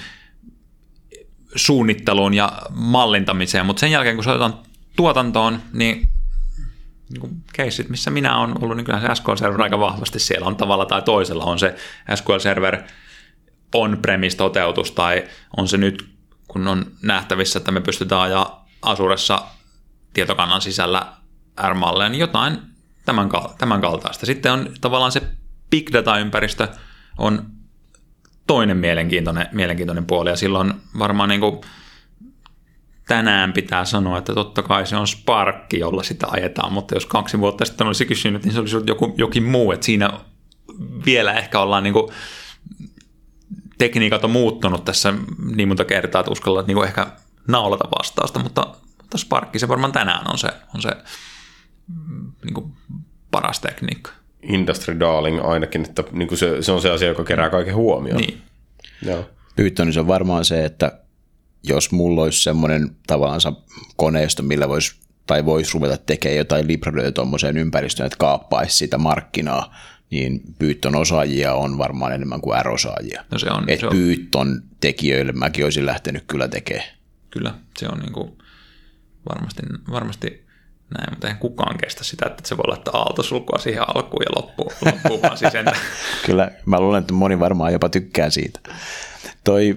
suunnitteluun ja mallintamiseen, mutta sen jälkeen kun se otetaan tuotantoon, niin, niin kuin keissit, missä minä olen ollut, niin kyllä se S Q L Server aika vahvasti siellä on tavalla tai toisella, on se S Q L Server on-premise toteutus tai on se nyt, kun on nähtävissä, että me pystytään ajaa Azuressa tietokannan sisällä R-malleja, niin jotain tämän, tämän kaltaista. Sitten on tavallaan se big data-ympäristö on toinen mielenkiintoinen, mielenkiintoinen puoli, ja silloin varmaan niin kuin tänään pitää sanoa, että totta kai se on Spark, jolla sitä ajetaan, mutta jos kaksi vuotta sitten olisi kysynyt, niin se olisi joku, jokin muu, että siinä vielä ehkä ollaan niin kuin, tekniikat on muuttunut tässä niin monta kertaa, että uskallaan niin kuin ehkä naulata vastausta, mutta, mutta Spark se varmaan tänään on se, on se niin kuin paras tekniikka.
Industry darling ainakin, että niin kuin se, se on se asia, joka kerää kaiken huomioon.
Niin.
Joo.
Pythonissa on varmaan se, että jos mulla olisi semmoinen tavallaan koneisto, millä voisi tai voisi ruveta tekemään jotain libraryä tuommoiseen ympäristöön, että kaappaisi sitä markkinaa, niin Python osaajia on varmaan enemmän kuin R-osaajia.
No se on.
Että
se on.
Python tekijöille mäkin olisin lähtenyt kyllä tekemään.
Kyllä, se on niin kuin varmasti, varmasti näin, mutta eihän kukaan kestä sitä, että se voi laittaa aaltosulkua siihen alkuun ja loppuun, loppuun vaan sisään.
Kyllä, mä luulen, että moni varmaan jopa tykkää siitä. Toi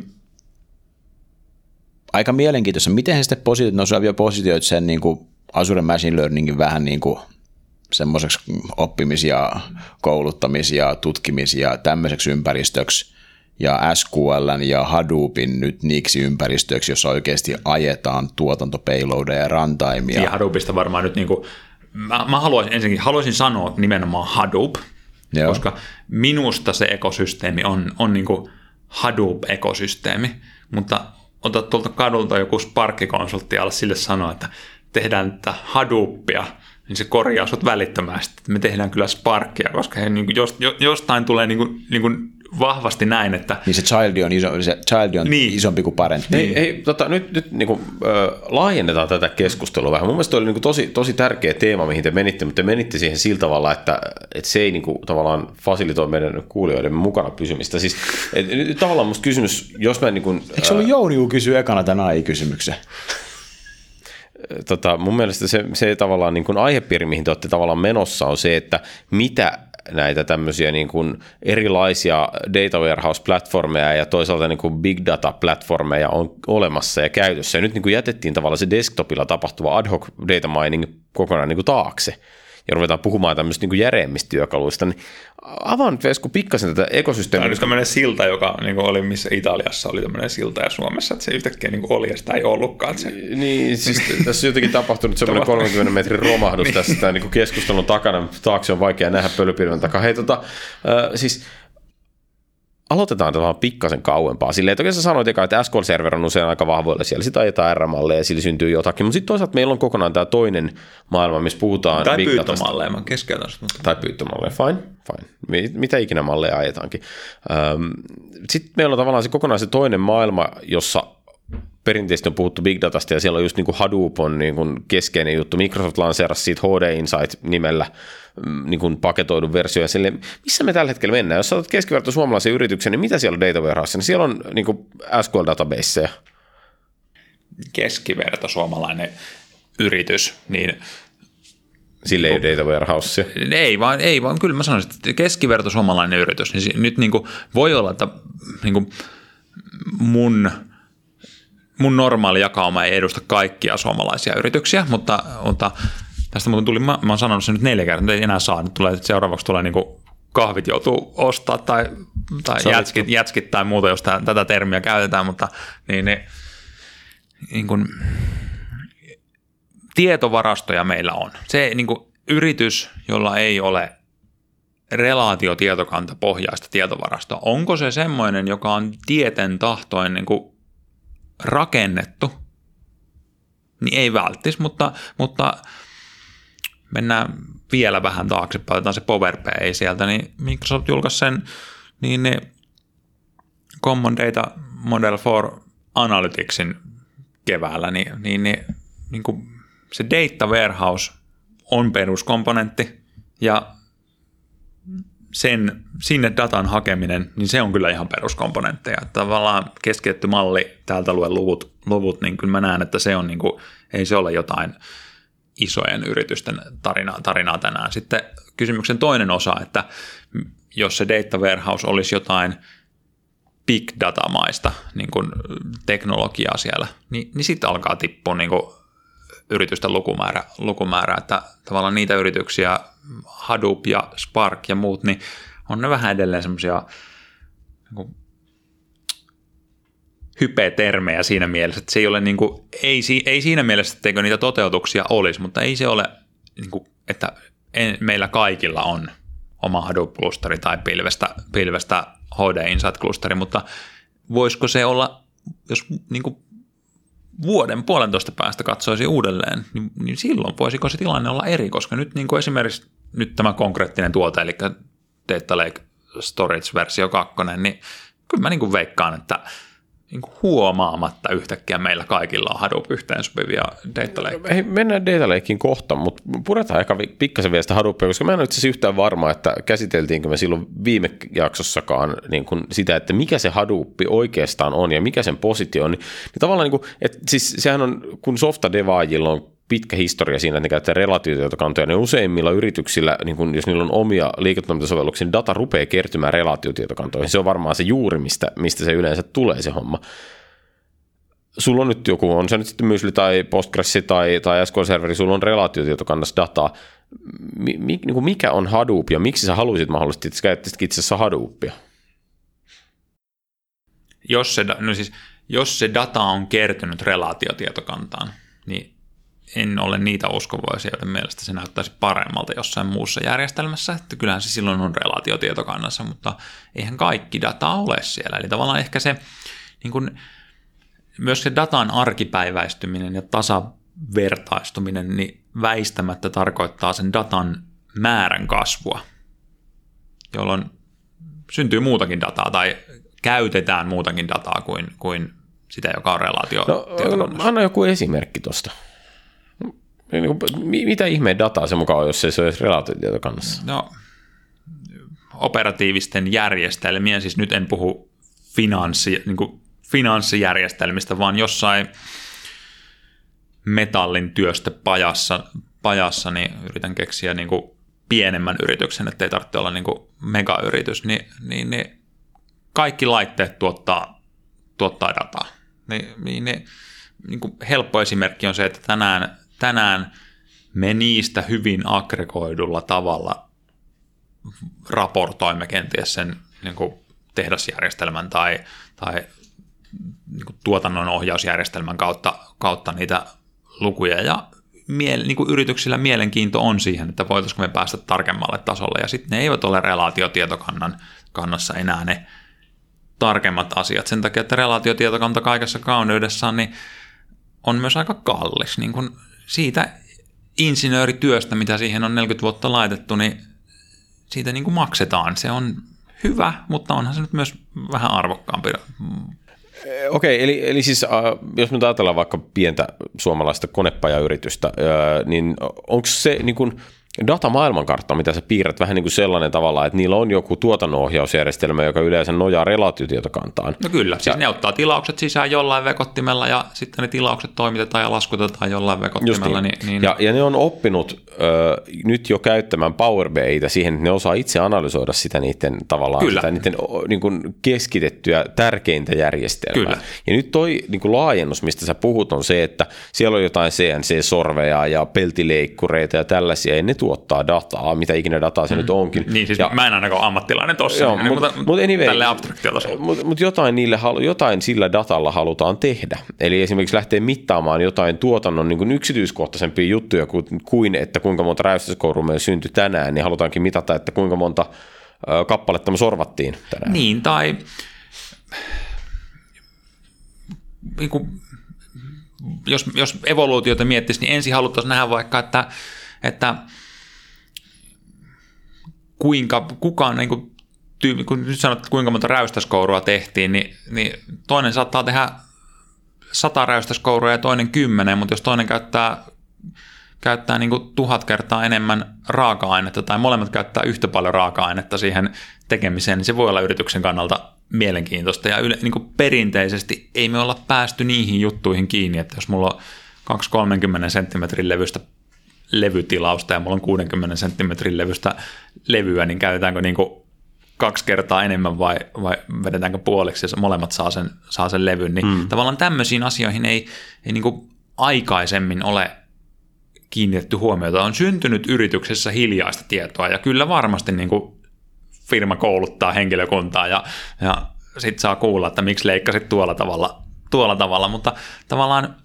aika mielenkiintoista. Miten he sitten positioit, no vielä positioit sen niin kuin Azure Machine Learningin vähän niin kuin semmoiseksi oppimis- ja kouluttamis- ja tutkimis- ja tämmöiseksi ympäristöksi, ja S Q L:n ja Hadoopin nyt niiksi ympäristöiksi, jossa oikeasti ajetaan tuotantopayloadeja ja runtimea.
Ja Hadoopista varmaan nyt, niin kuin, mä, mä haluaisin ensinnäkin haluaisin sanoa nimenomaan Hadoop, Joo. koska minusta se ekosysteemi on, on niin kuin Hadoop-ekosysteemi, mutta ota tuolta kadulta joku Spark-konsultti alle sille sanoa, että tehdään tätä Hadoopia, niin se korjaa sut välittömästi. Me tehdään kyllä Sparkia, koska he, niin kuin, jos, jostain tulee niin kuin, niin kuin vahvasti näin, että...
Niin se child on, iso, se child on niin. isompi kuin parentti.
Hei, hei tota, nyt, nyt niin kuin, äh, laajennetaan tätä keskustelua vähän. Mun mielestä oli niin kuin, tosi, tosi tärkeä teema, mihin te menitte, mutta te menitte siihen sillä tavalla, että, että se ei niin kuin, tavallaan fasilitoi meidän kuulijoiden mukana pysymistä. Siis, et, nyt tavallaan musta kysymys, jos mä... Niin kuin,
Eikö se ollut Jouni, kun kysyi ekana tämän A I-kysymyksen?
Tota, mun mielestä se, se tavallaan niin kuin aihepiiri, mihin te olette tavallaan menossa, on se, että mitä näitä tämmöisiä niin kuin erilaisia data warehouse-platformeja ja toisaalta niin kuin big data-platformeja on olemassa ja käytössä. Ja nyt niin kuin jätettiin tavallaan se desktopilla tapahtuva ad hoc data mining kokonaan niin kuin taakse. Ja ruvetaan puhumaan tämmöistä niin järeemmistä työkaluista, niin avaan nyt Vesku pikkasen tätä ekosysteemiä.
Tämä on tämmöinen silta, joka niin oli, missä Italiassa oli tämmöinen silta ja Suomessa, että se yhtäkkiä niin oli ja sitä ei ollutkaan. Se.
Niin, siis tässä on jotenkin tapahtunut semmoinen kolmenkymmenen metrin romahdus niin. tässä niin kuin keskustelun takana. Taakse on vaikea nähdä pölypilven takaa. Hei, tota, äh, siis... Aloitetaan tätä vaan pikkasen kauempaa. Silleen, että oikein sä sanoit eka, että S Q L-server on usein aika vahvoilla siellä. Sitä ajetaan R-malleja ja sillä syntyy jotakin. Mutta sitten toisaalta meillä on kokonaan tämä toinen maailma, missä puhutaan
tai pyyttömalleja, mä keskeytän.
Tai pyyttömalleja, fine, fine. Mitä ikinä malleja ajetaankin. Sitten meillä on tavallaan se kokonaan se toinen maailma, jossa perinteisesti on puhuttu big datasta ja siellä on just niin kuin Hadoop on niin kuin keskeinen juttu. Microsoft lanseerasi siitä H D Insight-nimellä niin kuin paketoidun versio ja sille, missä me tällä hetkellä mennään. Jos otat keskiverto suomalaisen yrityksen, niin mitä siellä on data warehouse? Niin siellä on niin kuin S Q L-databaseja.
Keskiverto suomalainen yritys, niin
sille ei ole data warehousea.
Ei vaan, ei vaan, kyllä mä sanoisin, että keskiverto suomalainen yritys, niin nyt niin kuin voi olla, että niin kuin mun, mun normaali jakauma ei edusta kaikkia suomalaisia yrityksiä, mutta, mutta tästä muuten tuli, mä, mä oon sanonut sen nyt neljä kertaa, ei enää saa, nyt tulee, seuraavaksi tulee niin kuin kahvit joutuu ostaa tai, tai jätskit, jätskit tai muuta, jos tää, tätä termiä käytetään, mutta niin, niin, niin kuin, tietovarastoja meillä on. Se niin kuin yritys, jolla ei ole relaatiotietokantapohjaista tietovarastoa, onko se semmoinen, joka on tieten tahtoin niin kuin rakennettu, niin ei välttis, mutta, mutta mennään vielä vähän taaksepäin, otetaan se Power B I sieltä, niin Microsoft julkaisi sen niin ne Common Data Model for Analyticsin keväällä, niin, niin, niin, niin kuin se data warehouse on peruskomponentti ja sen, sinne datan hakeminen, niin se on kyllä ihan peruskomponentteja. Tavallaan keskitetty malli, täältä luen luvut, luvut niin kyllä mä näen, että se on niin kuin, ei se ole jotain isojen yritysten tarinaa, tarinaa tänään. Sitten kysymyksen toinen osa, että jos se data warehouse olisi jotain big data-maista niin kuin teknologiaa siellä, niin, niin sitten alkaa tippua niin kuin yritysten lukumäärä, lukumäärä, että tavallaan niitä yrityksiä, Hadoop ja Spark ja muut, niin on ne vähän edelleen semmoisia niin hype-termejä siinä mielessä, että se ei ole niin kuin, ei, ei siinä mielessä, etteikö niitä toteutuksia olisi, mutta ei se ole, niin kuin, että en, meillä kaikilla on oma Hadoop-klusteri tai pilvestä, pilvestä H D Insight-klusteri, mutta voisiko se olla, jos niin kuin vuoden puolentoista päästä katsoisi uudelleen, niin, niin silloin voisiko se tilanne olla eri, koska nyt niin kuin esimerkiksi nyt tämä konkreettinen tuote, eli Data Lake Storage-versio kaksi, niin kyllä mä niin kuin veikkaan, että niin kuin huomaamatta yhtäkkiä meillä kaikilla on Hadoop yhteensopivia Data Lake.
Hei, mennään Data Lakeen kohta, mutta puretaan ehkä pikkasen vielä sitä Hadoopia, koska mä en ole itse asiassa yhtään varma, että käsiteltiinkö me silloin viime jaksossakaan niin kuin sitä, että mikä se Hadoop oikeastaan on ja mikä sen positio on. Niin, niin tavallaan, niin kuin, että siis sehän on, kun softadevaajilla on pitkä historia siinä, että ne käyttää relaatiotietokantoja, niin useimmilla yrityksillä, niin kun, jos niillä on omia liiketoimintasovelluksia, niin data rupeaa kertymään relaatiotietokantoihin. Se on varmaan se juuri, mistä, mistä se yleensä tulee se homma. Sulla on nyt joku, on se nyt sitten Mysli tai Postgres tai, tai S Q L-serveri, sulla on relaatiotietokannassa dataa. Mi, mi, niin kuin mikä on Hadoop ja miksi sä haluaisit mahdollisesti, että sä käyttäisit itse asiassa Hadoopia?
Jos se, no siis, jos se data on kertynyt relaatiotietokantaan, niin en ole niitä uskovaisia, joiden mielestä se näyttäisi paremmalta jossain muussa järjestelmässä, että kyllähän se silloin on relaatiotietokannassa, mutta eihän kaikki data ole siellä. Eli tavallaan ehkä se, niin kuin, myös se datan arkipäiväistyminen ja tasavertaistuminen, niin väistämättä tarkoittaa sen datan määrän kasvua, jolloin syntyy muutakin dataa tai käytetään muutakin dataa kuin, kuin sitä, joka on relaatiotietokannassa.
No, anna joku esimerkki tuosta. Mitä ihmeen dataa se mukaan on, jos se ei ole relaatiotietokannassa?
No, operatiivisten järjestelmien, siis nyt en puhu finanssi, niin kuin finanssijärjestelmistä, vaan jossain metallin työstöpajassa, pajassa, niin yritän keksiä niin kuin pienemmän yrityksen, ettei tarvitse olla niin kuin megayritys, niin, niin, niin kaikki laitteet tuottaa, tuottaa dataa. Niin, niin, niin, niin kuin helppo esimerkki on se, että tänään Tänään me niistä hyvin aggregoidulla tavalla raportoimme kenties sen niin kuin tehdasjärjestelmän tai, tai niin kuin tuotannon ohjausjärjestelmän kautta, kautta niitä lukuja. Ja miele, niin kuin yrityksillä mielenkiinto on siihen, että voitaisiinko me päästä tarkemmalle tasolle. Ja sitten ne eivät ole relaatiotietokannan kannassa enää ne tarkemmat asiat. Sen takia, että relaatiotietokanta kaikessa kauneudessaan niin on myös aika kallis. Niin kuin siitä insinöörityöstä, mitä siihen on neljäkymmentä vuotta laitettu, niin siitä niin kuin maksetaan. Se on hyvä, mutta onhan se nyt myös vähän arvokkaampi.
Okei, eli, eli siis äh, jos me ajatellaan vaikka pientä suomalaista konepajayritystä, äh, niin onko se niin kuin data maailmankartta, mitä sä piirrät, vähän niin kuin sellainen tavalla, että niillä on joku tuotannonohjausjärjestelmä, joka yleensä nojaa relaatiotietokantaan.
No kyllä, siis ja ne ottaa tilaukset sisään jollain vekottimella ja sitten ne tilaukset toimitetaan ja laskutetaan jollain vekottimella. Niin. Niin, niin.
Ja, ja ne on oppinut ö, nyt jo käyttämään Power B I:tä siihen, että ne osaa itse analysoida sitä niiden tavallaan, sitä, niiden niin kuin keskitettyä tärkeintä järjestelmää. Kyllä. Ja nyt toi niin kuin laajennus, mistä sä puhut, on se, että siellä on jotain C N C-sorveja ja peltileikkureita ja tällaisia, ja ne tuottaa dataa, mitä ikinä dataa se mm. nyt onkin.
Niin, siis
ja,
mä en ainakaan ammattilainen tuossa, niin, mutta mut anyway, tälle abstraktiotasolla.
Mutta mut jotain, niille, jotain sillä datalla halutaan tehdä. Eli esimerkiksi lähtee mittaamaan jotain tuotannon niin kuin yksityiskohtaisempia juttuja kuin, kuin, että kuinka monta räystäskourua meillä syntyi tänään, niin halutaankin mitata, että kuinka monta ö, kappaletta me sorvattiin tänään.
Niin, tai niin kuin, jos, jos evoluutiota miettisi, niin ensin haluttaisiin nähdä vaikka, että, että kuinka kukaan, niin kuin, tyyppi, kun nyt sanot, että kuinka monta räystäskourua tehtiin, niin, niin toinen saattaa tehdä sata räystäskourua ja toinen kymmenen, mutta jos toinen käyttää, käyttää niin kuin tuhat kertaa enemmän raaka-ainetta tai molemmat käyttää yhtä paljon raaka-ainetta siihen tekemiseen, niin se voi olla yrityksen kannalta mielenkiintoista. Ja yle, niin kuin perinteisesti ei me olla päästy niihin juttuihin kiinni, että jos mulla on kaksi kolmekymmentä senttimetrin levystä levytilausta ja mulla on kuusikymmentä senttimetrin levystä levyä, niin käytetäänkö niin kuin kaksi kertaa enemmän vai, vai vedetäänkö puoliksi, jos molemmat saa sen, saa sen levyn. Niin mm. tavallaan tämmöisiin asioihin ei, ei niin kuin aikaisemmin ole kiinnitetty huomiota. On syntynyt yrityksessä hiljaista tietoa ja kyllä varmasti niin kuin firma kouluttaa henkilökuntaa ja, ja sitten saa kuulla, että miksi leikkasit tuolla tavalla, tuolla tavalla, mutta tavallaan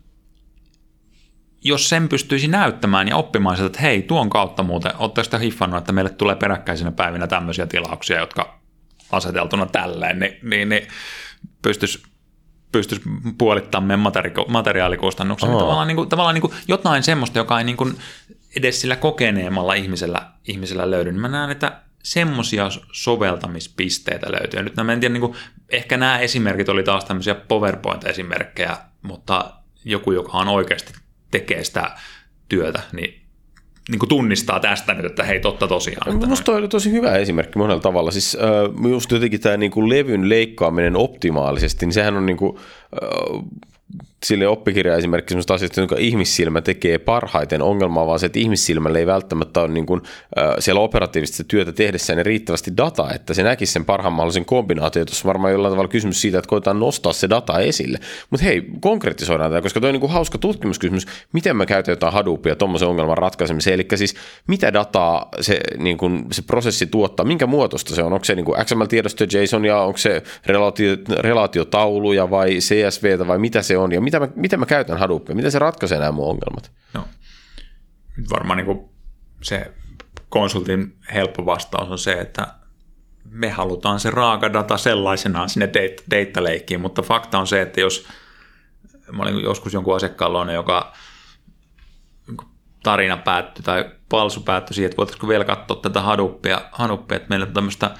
jos sen pystyisi näyttämään ja oppimaan sitä, että hei, tuon kautta muuten, ootteko sitä hiffannut, että meille tulee peräkkäisinä päivinä tämmöisiä tilauksia, jotka aseteltuna tälleen, niin, niin, niin pystyisi, pystyisi puolittamaan meidän materi- materiaalikustannuksia. Oh. Tavallaan, niin kuin, tavallaan niin kuin jotain semmoista, joka ei niin kuin edes sillä kokeneemmalla ihmisellä, ihmisellä löydy. Mä näen, että semmoisia soveltamispisteitä löytyy. Nyt mä en tiedä, niin kuin, ehkä nämä esimerkit oli taas tämmöisiä PowerPoint-esimerkkejä, mutta joku, joka on oikeasti tekee sitä työtä, niin, niin kuin tunnistaa tästä nyt, että hei, totta tosiaan.
Minusta toi oli tosi hyvä esimerkki monella tavalla. Siis äh, just jotenkin tämä niin kuin levyn leikkaaminen optimaalisesti, niin sehän on niin kuin, äh, sille oppikirja esimerkki sellaista asioista, jonka ihmissilmä tekee parhaiten. Ongelmaa vaan se, että ihmissilmälle ei välttämättä ole niin kuin, äh, siellä operatiivista työtä tehdessään riittävästi dataa, että se näkisi sen parhaan mahdollisen kombinaation. Tuossa varmaan jollain tavalla kysymys siitä, että koetaan nostaa se data esille. Mutta hei, konkretisoidaan tämä, koska toi on niin kuin hauska tutkimuskysymys, miten me käytetään Hadoopia tuommoisen ongelman ratkaisemiseen. Eli siis mitä dataa se, niin kuin, se prosessi tuottaa, minkä muotoista se on? Onko se niin kuin X M L-tiedosto, JSON ja onko se relaatio, relaatiotauluja vai C S V:tä vai mitä se on? Ja mitä mä, miten mä käytän Hadoopia? Miten se ratkaisee nämä mun ongelmat? No,
varmaan niin kuin se konsultin helppo vastaus on se, että me halutaan se raaka data sellaisenaan sinne data-leikkiin, mutta fakta on se, että jos mä olin joskus jonkun asiakkaan luona, joka tarina päättyi tai palsu päättyi siihen, että voitaisiinko vielä katsoa tätä Hadoopia, Hadoopia että meillä on tämmöistä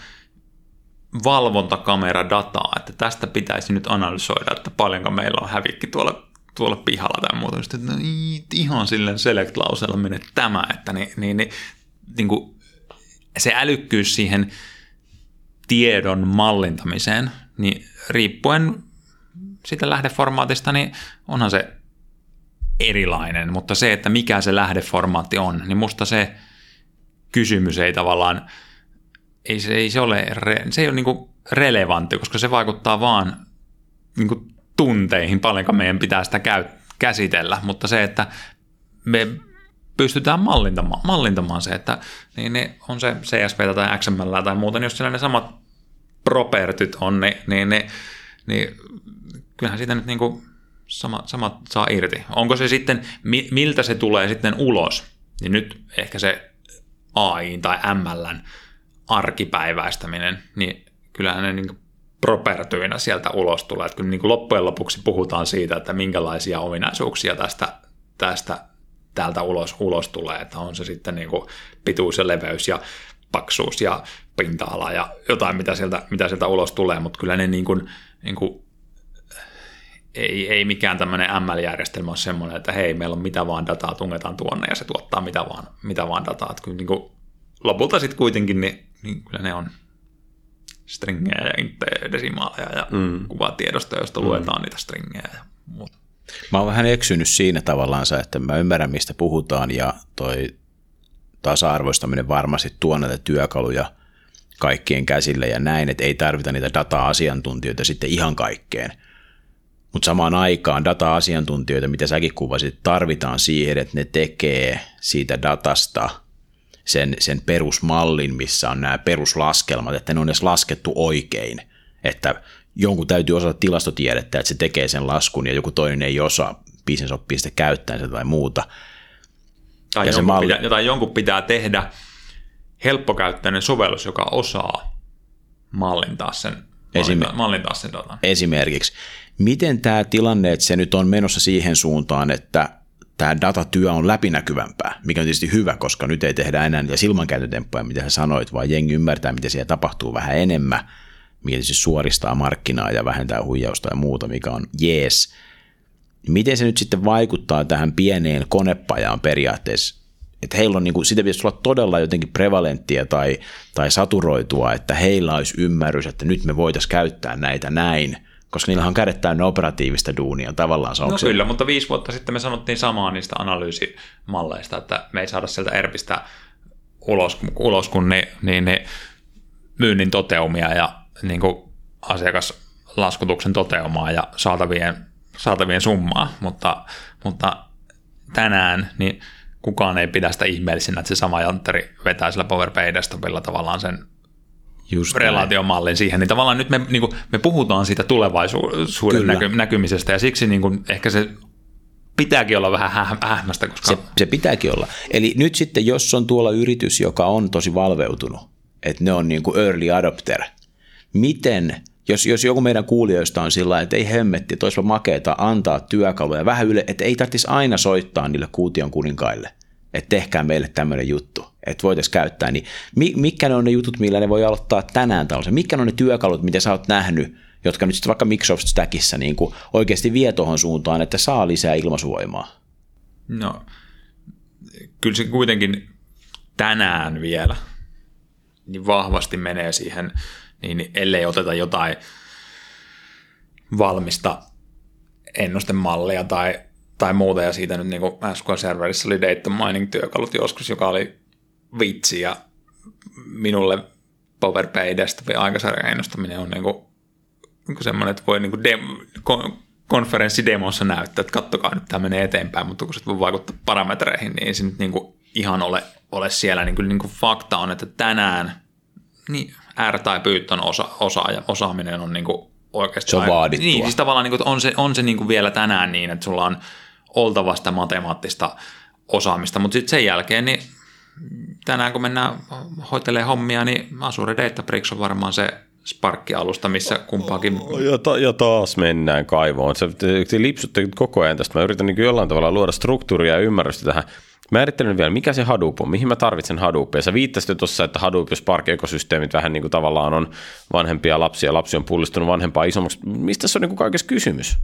valvontakamera-dataa, että tästä pitäisi nyt analysoida, että paljonko meillä on hävikki tuolla, tuolla pihalla tai muuta. Sitten, no, ihan silleen select-lauseella menee tämä, että niin, niin, niin, niin kuin se älykkyys siihen tiedon mallintamiseen, niin riippuen siitä lähdeformaatista, niin onhan se erilainen, mutta se, että mikä se lähdeformaatti on, niin musta se kysymys ei tavallaan Ei se, ei se ole, se ei ole niinku relevantti, koska se vaikuttaa vaan niinku tunteihin, paljonko meidän pitää sitä käy, käsitellä, mutta se, että me pystytään mallintamaan, mallintamaan se, että niin ne on se C S V tai X M L tai muuta, niin jos siellä ne samat propertyt on, niin, niin, niin, niin kyllähän siitä nyt niinku sama, samat saa irti. Onko se sitten, miltä se tulee sitten ulos, niin nyt ehkä se A I tai M L:n arkipäiväistäminen, niin kyllähän ne niin propertyinä sieltä ulos tulee. Että kyllä niin kuin loppujen lopuksi puhutaan siitä, että minkälaisia ominaisuuksia tästä, tästä täältä ulos, ulos tulee, että on se sitten niin kuin pituus ja leveys ja paksuus ja pinta-ala ja jotain, mitä sieltä, mitä sieltä ulos tulee, mutta kyllä ne niin kuin, niin kuin ei, ei mikään tämmöinen M L-järjestelmä ole semmoinen, että hei, meillä on mitä vaan dataa, tungetaan tuonne ja se tuottaa mitä vaan, mitä vaan dataa. Että kyllä niin kuin lopulta sitten kuitenkin niin, niin kyllä ne on stringejä ja intejä, desimaaleja ja mm. kuvatiedostoja, joista mm. luetaan niitä stringejä ja muuta.
Mä oon vähän eksynyt siinä tavallaan, että mä ymmärrän, mistä puhutaan, ja toi tasa-arvoistaminen varmasti tuo näitä työkaluja kaikkien käsille ja näin, että ei tarvita niitä data-asiantuntijoita sitten ihan kaikkeen. Mutta samaan aikaan data-asiantuntijoita, mitä säkin kuvasit, tarvitaan siihen, että ne tekee siitä datasta sen, sen perusmallin, missä on nämä peruslaskelmat, että ne on edes laskettu oikein, että jonkun täytyy osata tilastotiedettä, että se tekee sen laskun ja joku toinen ei osaa, business oppii sitä käyttää sitä tai muuta.
Tai jonkun, malli... pitää, tai jonkun pitää tehdä helppokäyttöinen sovellus, joka osaa mallintaa sen, mallintaa, mallintaa sen datan.
Esimerkiksi. Miten tämä tilanne, että se nyt on menossa siihen suuntaan, että tämä datatyö on läpinäkyvämpää, mikä on tietysti hyvä, koska nyt ei tehdä enää niitä silmänkäytötemppuja, mitä sä sanoit, vaan jengi ymmärtää, mitä siellä tapahtuu vähän enemmän, mikä siis suoristaa markkinaa ja vähentää huijausta ja muuta, mikä on jees. Miten se nyt sitten vaikuttaa tähän pieneen konepajaan periaatteessa? Että heillä on, niin kuin, sitä pitäisi olla todella jotenkin prevalenttia tai, tai saturoitua, että heillä olisi ymmärrys, että nyt me voitaisiin käyttää näitä näin, koska niillä on kädet täynnä operatiivista duunia tavallaan.
No kyllä, mutta viisi vuotta sitten me sanottiin samaa niistä analyysimalleista, että me ei saada sieltä ERPistä ulos, ulos kun ne, niin ne myynnin toteumia ja niin kuin asiakaslaskutuksen toteumaa ja saatavien, saatavien summaa, mutta, mutta tänään niin kukaan ei pidä sitä ihmeellisenä, että se sama jantteri vetää sillä Power B I-desktopilla tavallaan sen just relaatiomallin siihen, niin tavallaan nyt me, niin kuin, me puhutaan siitä tulevaisuuden näky, näkymisestä, ja siksi niin kuin, ehkä se pitääkin olla vähän hähmästä. Koska...
Se, se pitääkin olla. Eli nyt sitten, jos on tuolla yritys, joka on tosi valveutunut, että ne on niin kuin early adopter, miten, jos, jos joku meidän kuulijoista on sillä lailla, että ei hemmetti, että olisipa makeeta antaa työkaluja vähän yle, että ei tarvitsisi aina soittaa niille kuution kuninkaille, että tehkää meille tämmöinen juttu, että voitaisiin käyttää, niin mitkä ne on ne jutut, millä ne voi aloittaa tänään tällaisen? Mitkä ne on ne työkalut, mitä sä oot nähnyt, jotka nyt sitten vaikka Microsoft Stackissa niin kuin oikeasti vie tuohon suuntaan, että saa lisää ilmaisuvoimaa?
No, kyllä se kuitenkin tänään vielä niin vahvasti menee siihen, niin ellei oteta jotain valmista ennustemallia tai, tai muuta, ja siitä nyt niin kuin S Q L-serverissä oli data mining-työkalut joskus, joka oli vitsi, ja minulle Power B I desktopin aikasarjan ennustaminen on niin kuin, niin kuin semmoinen, että voi niin kuin dem- kon- konferenssidemossa näyttää, että kattokaa nyt tämä menee eteenpäin, mutta kun se voi vaikuttaa parametreihin, niin ei se nyt niin kuin ihan ole, ole siellä. Niin kyllä niin kuin fakta on, että tänään niin R tai Python osa, osa ja osaaminen on niin kuin oikeasti...
Se on vaadittua.
Niin, siis tavallaan niin kuin on se, on se niin kuin vielä tänään niin, että sulla on oltava sitä matemaattista osaamista, mutta sitten sen jälkeen niin tänään kun mennään hoitelemaan hommia, niin Azure Databricks on varmaan se Spark-alusta, missä kumpaakin...
Ja, ta- ja taas mennään kaivoon. Se, te, te lipsutte koko ajan tästä. Mä yritän niin jollain tavalla luoda struktuuria ja ymmärrystä tähän. Määrittelen vielä, mikä se Hadoop on, mihin mä tarvitsen Hadoopia. Sä viittasit jo tuossa, että Hadoop ja Spark-ekosysteemit vähän niin kuin tavallaan on vanhempia lapsia, lapsi on pullistunut vanhempaa isommaksi. Mistä se on niin kuin kaikessa kysymys?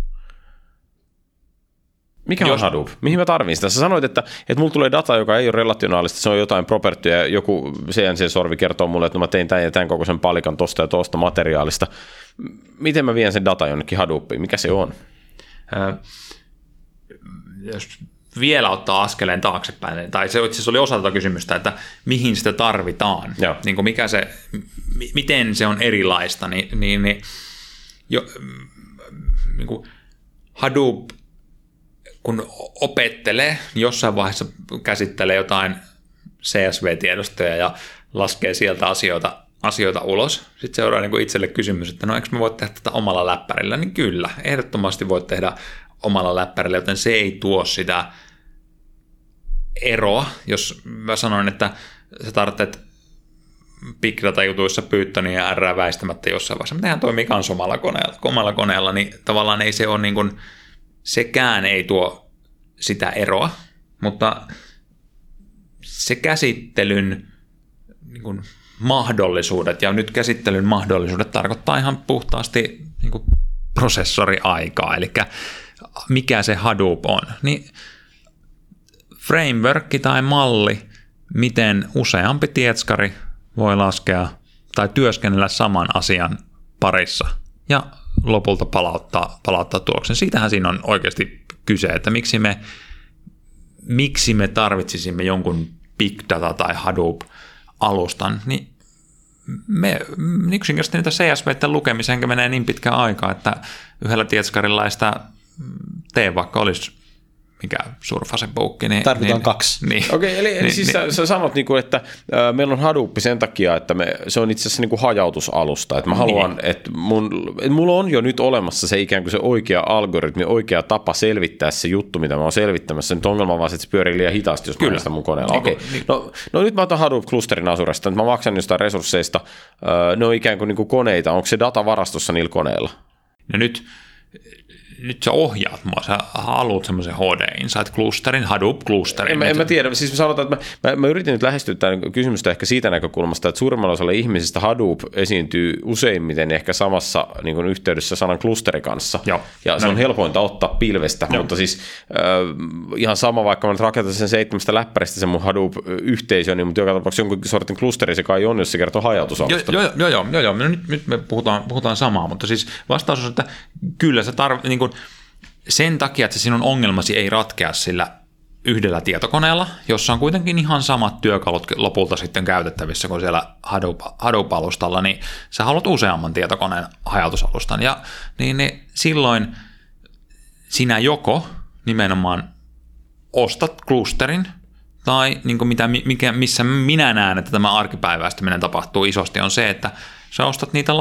Mikä Jos... on Hadoop? Mihin mä tarvitsen sitä? Sä sanoit, että, että mulla tulee data, joka ei ole relationaalista, se on jotain propertyä, ja joku C N C-sorvi kertoo mulle, että no mä tein tämän ja tämän kokoisen palikan tosta ja tosta materiaalista. Miten mä vien sen data jonnekin Hadoopiin? Mikä se on?
Äh, jos vielä ottaa askeleen taaksepäin, tai se itse asiassa oli osa tätä kysymystä, että mihin sitä tarvitaan, niin kuin mikä se, m- miten se on erilaista, niin, niin, niin, jo, niin kuin Hadoop, kun opettelee, niin jossain vaiheessa käsittelee jotain C S V-tiedostoja ja laskee sieltä asioita, asioita ulos. Sitten seuraa niin kuin itselle kysymys, että no eikö mä voi tehdä tätä omalla läppärillä? Niin kyllä, ehdottomasti voit tehdä omalla läppärillä, joten se ei tuo sitä eroa. Jos mä sanoin, että sä tarvitset big data-jutuissa Pythonia ja R väistämättä jossain vaiheessa, mutta eihän toimii kans omalla koneella. Omalla koneella, niin tavallaan ei se ole niin kuin, sekään ei tuo sitä eroa, mutta se käsittelyn niin kuin mahdollisuudet, ja nyt käsittelyn mahdollisuudet tarkoittaa ihan puhtaasti niin kuin prosessoriaikaa, eli mikä se Hadoop on, niin framework tai malli, miten useampi tietskari voi laskea tai työskennellä saman asian parissa ja lopulta palauttaa, palauttaa tuloksen. Siitähän siinä on oikeasti kyse, että miksi me, miksi me tarvitsisimme jonkun big data tai Hadoop-alustan, niin me yksinkertaisesti niitä C S V:iden lukemiseen menee niin pitkä aika, että yhdellä tietskarilla ei sitä tee, vaikka olisi mikä surfasebuukki. Niin,
tarvitaan
niin,
kaksi.
Niin. Okei, eli, eli niin, siis niin. Sä sanot, että äh, meillä on Hadoop sen takia, että me, se on itse asiassa niin kuin hajautusalusta. Että mä haluan, niin. että, mun, että mulla on jo nyt olemassa se ikään kuin se oikea algoritmi, oikea tapa selvittää se juttu, mitä mä oon selvittämässä. Nyt ongelma on vaan, että se pyörii liian hitaasti, jos Kyllä. mä sitä mun koneella. Niin, Okei, niin. no, no nyt mä otan Hadoop-klusterin Azuresta, mä maksan jostain resursseista. Äh, ne on ikään kuin, niin kuin koneita. Onko se data varastossa niillä koneilla?
No nyt... Nyt sä ohjaat mua, sä haluat semmoisen H D Insight-klusterin, Hadoop-klusterin.
En, en mä tiedä, siis mä sanotaan, että mä, mä, mä yritin nyt lähestyä tämän kysymystä ehkä siitä näkökulmasta, että suurimmalla osalla ihmisistä Hadoop esiintyy useimmiten ehkä samassa niin kuin yhteydessä sanan klusteri kanssa. Joo. Ja se on helpointa ottaa pilvestä, Joo. mutta siis äh, ihan sama, vaikka mä nyt rakentan sen seitsemästä läppäristä sen mun Hadoop-yhteisön, niin mutta joka tapauksessa jonkun sortin klusteri se kai on, jos se kertoo hajautusalusta. Joo,
joo, joo, joo, joo. No, nyt, nyt me puhutaan, puhutaan samaa, mutta siis vastaus on, että kyllä se tarvitsee, niin kuin sen takia, että sinun ongelmasi ei ratkea sillä yhdellä tietokoneella, jossa on kuitenkin ihan samat työkalut lopulta sitten käytettävissä kuin siellä Hadoop, Hadoop-alustalla, niin sä haluat useamman tietokoneen hajautusalustan. Ja niin, niin silloin sinä joko nimenomaan ostat klusterin, tai niin kuin mitä, mikä, missä minä näen, että tämä arkipäiväistyminen tapahtuu isosti, on se, että sä ostat niitä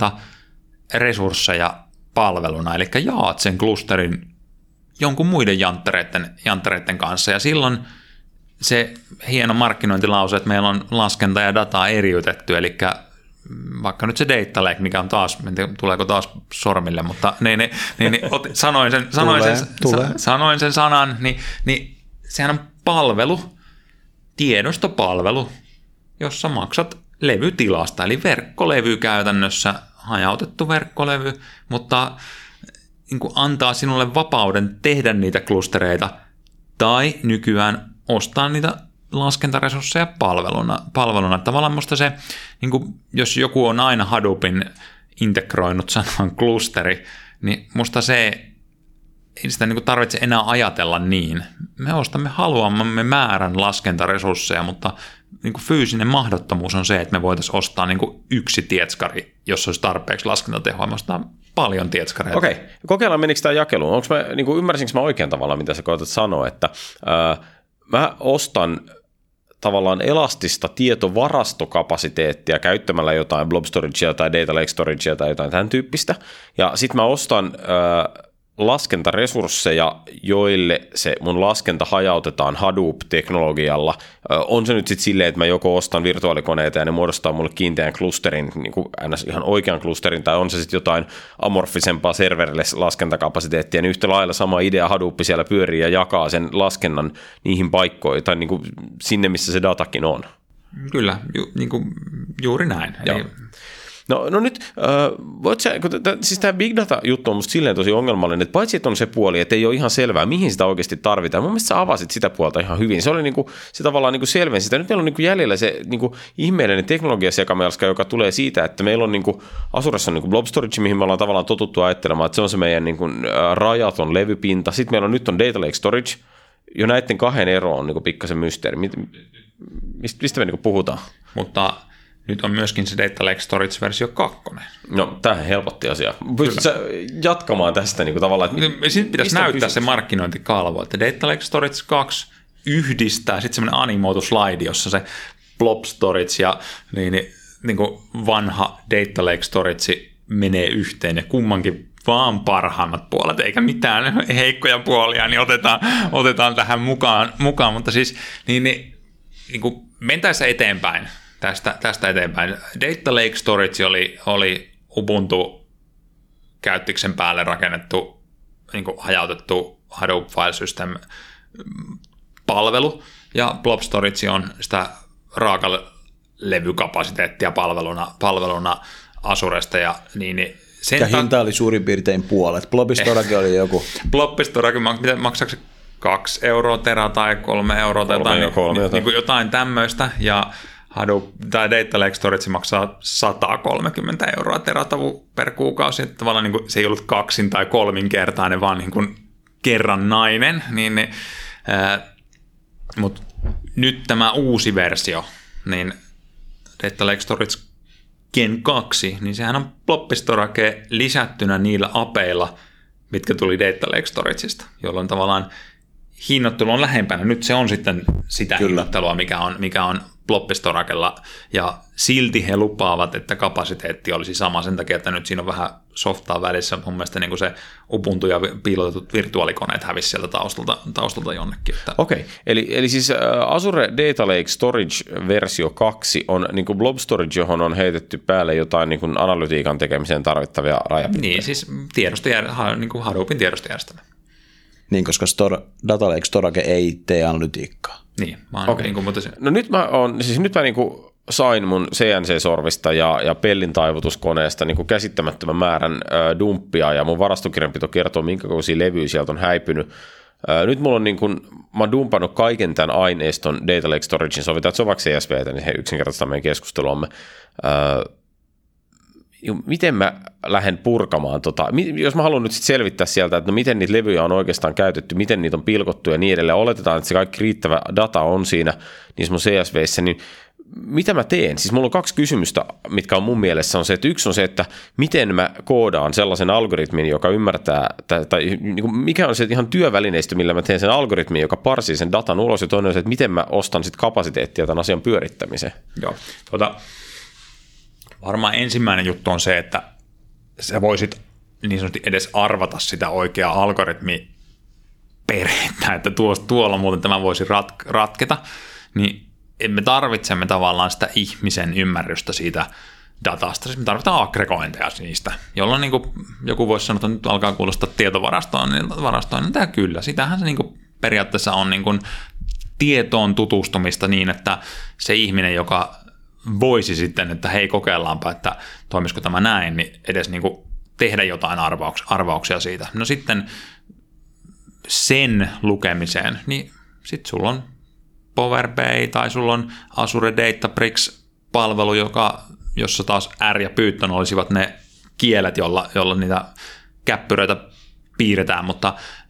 laskentaresursseja palveluna, eli jaat sen klusterin jonkun muiden janttereiden, janttereiden kanssa, ja silloin se hieno markkinointilause, että meillä on laskenta ja dataa eriytetty, eli vaikka nyt se data lake, mikä on taas, en tiedä, tuleeko taas sormille, mutta niin, niin, niin, niin, sanoin, sen, sanoin,
tulee,
sen,
tulee.
sanoin sen sanan, niin, niin sehän on palvelu, tiedostopalvelu, jossa maksat levytilasta, eli verkkolevy käytännössä, hajautettu verkkolevy, mutta niin kuin antaa sinulle vapauden tehdä niitä klustereita tai nykyään ostaa niitä laskentaresursseja palveluna. palveluna. Tavallaan musta se, niin kuin, jos joku on aina Hadoopin integroinut sanan klusteri, niin musta se ei sitä niin kuin tarvitse enää ajatella niin. Me ostamme haluamamme määrän laskentaresursseja, mutta niin kuin fyysinen mahdottomuus on se, että me voitaisiin ostaa niin kuin yksi tietskari, jos olisi tarpeeksi laskentatehoa. Me ostaa paljon tietskareita.
Okei, kokeillaan menikö tämä jakeluun. Onko mä, niin kuin ymmärsinkö mä oikein tavalla, mitä sä koetat sanoa, että ää, mä ostan tavallaan elastista tietovarastokapasiteettia käyttämällä jotain blob storagea tai data lake storagea tai jotain tämän tyyppistä, ja sitten mä ostan ää, laskentaresursseja, joille se mun laskenta hajautetaan Hadoop-teknologialla. On se nyt sitten silleen, että mä joko ostan virtuaalikoneita ja ne muodostaa mulle kiinteän klusterin, niin kuin ihan oikean klusterin, tai on se sitten jotain amorfisempaa serverless-laskentakapasiteettia, niin yhtä lailla sama idea Hadoop siellä pyörii ja jakaa sen laskennan niihin paikkoihin, tai niin kuin sinne, missä se datakin on.
Kyllä, ju, niin kuin juuri näin. Eli
No, no nyt, äh, voit sä, kun t- siis tämä big data-juttu on musta silleen tosi ongelmallinen, että paitsi että on se puoli, että ei ole ihan selvää, mihin sitä oikeasti tarvitaan. Mun mielestä sä avasit sitä puolta ihan hyvin. Se oli niinku, se tavallaan niinku selvensi sitä. Nyt meillä on niinku jäljellä se niinku ihmeellinen teknologiasekamelska, joka tulee siitä, että meillä on niinku, Azuressa on niinku blob storage, mihin me ollaan tavallaan totuttu ajattelemaan, että se on se meidän niinku, rajaton levypinta. Sitten meillä on nyt on data lake storage. Jo näiden kahden ero on niinku pikkasen mysteeri. Mistä, mistä me niinku puhutaan?
Mutta nyt on myöskin se Data Lake Storage-versio kakkonen.
No, tämähän helpotti asiaa. Pystytkö sä jatkamaan tästä niin kuin tavallaan?
Että sitten pitäisi näyttää kysyt? Se markkinointikalvo, että Data Lake Storage kaksi yhdistää sitten semmoinen animoitu slide, jossa se blob storage ja niin, niin, niin kuin vanha Data Lake Storage menee yhteen ja kummankin vaan parhaimmat puolet, eikä mitään heikkoja puolia, niin otetaan, otetaan tähän mukaan, mukaan. Mutta siis niin, niin, niin kuin mentäessä eteenpäin, Tästä, tästä eteenpäin. Data Lake Storage oli, oli Ubuntu käyttiksen päälle rakennettu niin kuin hajautettu Hadoop File System palvelu, ja Blob Storage on sitä raakalevykapasiteettia palveluna, palveluna Azuresta, ja niin, niin
Sen ja ta- hinta oli suurin piirtein puolet. Blobistorakin oli joku.
Blobistorakin, maksaako se kaksi euroa tera tai kolme euroa tai jotain, kolme, niin, niin jotain tämmöistä, ja Hadoop tai Data Lake Storage maksaa sata kolmekymmentä euroa teratavu per kuukausi, että tavallaan niin kuin, se ei ollut kaksin tai kolminkertainen, vaan niin kuin kerrannainen, niin, niin, äh, mutta nyt tämä uusi versio, niin Data Lake Storage Gen kaksi, niin sehän on Blobbistorage lisättynä niillä apeilla, mitkä tuli Data Lake Storageista, jolloin tavallaan hinnoittelu on lähempänä. Nyt se on sitten sitä Kyllä. hinnoittelua, mikä on, mikä on Blobbistoragella, ja silti he lupaavat, että kapasiteetti olisi sama sen takia, että nyt siinä on vähän softaa välissä. Mun mielestä niin kuin se Ubuntu ja piilotetut virtuaalikoneet hävisi sieltä taustalta, taustalta jonnekin.
Okei, okay. eli, eli siis Azure Data Lake Storage versio kaksi on niin kuin Blob Storage, johon on heitetty päälle jotain niin kuin analytiikan tekemiseen tarvittavia rajapintoja.
Niin, siis tiedostojär- niin kuin Hadoopin tiedostojärjestelmä.
Niin, koska Stor- Data Lake Storage ei tee analytiikkaa.
Niin, mä
okay.
niin kuin, mutta se...
No nyt mä, on, siis nyt mä niin kuin sain mun C N C-sorvista ja, ja Pellin taivutuskoneesta niin kuin käsittämättömän määrän äh, dumppia, ja mun varastokirjanpito kertoo, minkä kokoisia levyjä sieltä on häipynyt. Äh, nyt mulla on niin kuin, mä oon dumpannut kaiken tämän aineiston Data Lake Storagein, sovitaan, että se on vaikka C S V:tä, niin he yksinkertaisesti meidän keskusteluamme. Äh, miten mä lähden purkamaan, tota, jos mä haluan nyt sit selvittää sieltä, että no miten niitä levyjä on oikeastaan käytetty, miten niitä on pilkottu ja niin edelleen, oletetaan, että se kaikki riittävä data on siinä niissä mun C S V:issä, niin mitä mä teen? Siis mulla on kaksi kysymystä, mitkä on mun mielessä on se, että yksi on se, että miten mä koodaan sellaisen algoritmin, joka ymmärtää, tai, tai niin kuin mikä on se ihan työvälineistö, millä mä teen sen algoritmin, joka parsii sen datan ulos, ja toinen on se, että miten mä ostan sit kapasiteettia tämän asian pyörittämiseen.
Joo, tuota... Varmaan ensimmäinen juttu on se, että sä voisit niin sanotusti edes arvata sitä oikeaa algoritmiperhettä, että tuosta, tuolla muuten tämä voisi rat, ratketa, niin me tarvitsemme tavallaan sitä ihmisen ymmärrystä siitä datasta, siis me tarvitaan aggregointeja niistä, jolloin niin kuin joku voisi sanoa, että nyt alkaa kuulostaa tietovarastoinnilta, ja kyllä, sitähän se niin kuin periaatteessa on niin kuin tietoon tutustumista niin, että se ihminen, joka voisi sitten, että hei, kokeillaanpa, että toimisiko tämä näin, niin edes niin kuin tehdä jotain arvauksia, arvauksia siitä. No sitten sen lukemiseen, niin sitten sulla on Power B I tai sulla on Azure Databricks-palvelu, joka, jossa taas R ja Python olisivat ne kielet, jolla, jolla niitä käppyröitä piirretään, mutta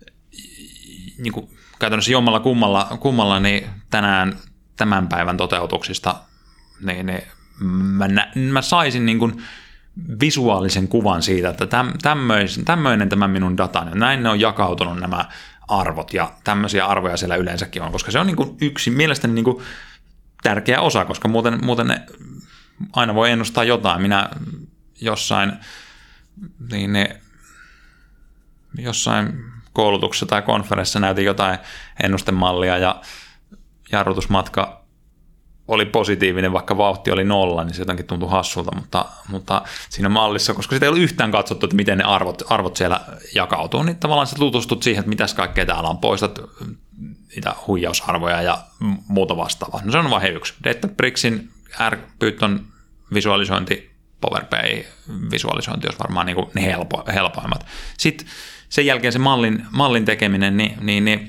niin kuin käytännössä jommalla kummalla, kummalla niin tänään tämän päivän toteutuksista niin, niin mä, nä, mä saisin niin kuin visuaalisen kuvan siitä, että täm, tämmöisen, tämmöinen tämä minun datani, näin ne on jakautunut nämä arvot, ja tämmöisiä arvoja siellä yleensäkin on, koska se on niin kuin yksi mielestäni niin kuin tärkeä osa, koska muuten, muuten ne aina voi ennustaa jotain. Minä jossain, niin ne, jossain koulutuksessa tai konferenssissa näytin jotain ennustemallia, ja jarrutusmatka oli positiivinen, vaikka vauhti oli nolla, niin se jotenkin tuntui hassulta, mutta, mutta siinä mallissa, koska sitä ei ollut yhtään katsottu, että miten ne arvot, arvot siellä jakautuu, niin tavallaan sä tutustut siihen, että mitäs kaikkea täällä on, poistat niitä huijausarvoja ja muuta vastaavaa. No se on vain yksi. Databricksin R, Python visualisointi, Power B I visualisointi olisi varmaan niin kuin ne helpo, helpoimmat. Sitten sen jälkeen se mallin, mallin tekeminen, niin, niin, niin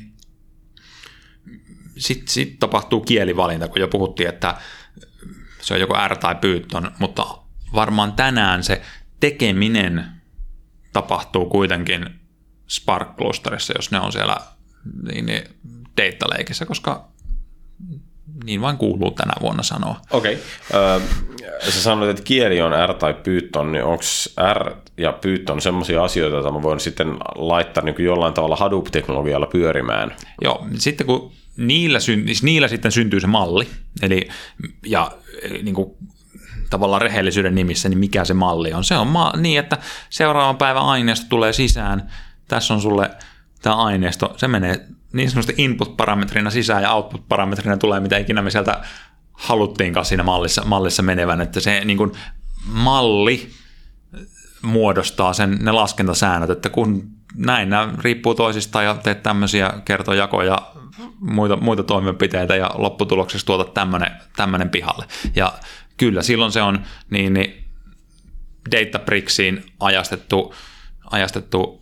Sitten sit tapahtuu kielivalinta, kun jo puhuttiin, että se on joko R tai Python, mutta varmaan tänään se tekeminen tapahtuu kuitenkin Spark-klusterissa, jos ne on siellä niin, niin Data Lakeissa, koska niin vain kuuluu tänä vuonna sanoa.
Okei. Okay. Sä sanoit, että kieli on R tai Python, niin onko R ja Python semmoisia asioita, joita mä voin sitten laittaa niin kuin jollain tavalla Hadoop-teknologialla pyörimään?
Joo, sitten kun niillä, siis niillä sitten syntyy se malli, eli ja niin kuin tavallaan rehellisyyden nimissä, niin mikä se malli on. Se on ma- niin, että seuraavan päivän aineisto tulee sisään, tässä on sulle tämä aineisto, se menee niin sanotusti input-parametrina sisään ja output-parametrina tulee mitä ikinä me sieltä haluttiinkaan siinä mallissa, mallissa menevän, että se niin kuin malli muodostaa sen, ne laskentasäännöt, että kun näin nämä riippuu toisistaan ja teet tämmöisiä kertojakoja, muita, muita toimenpiteitä ja lopputuloksessa tuotat tämmöinen, tämmöinen pihalle. Ja kyllä silloin se on, niin, niin Databricksiin ajastettu, ajastettu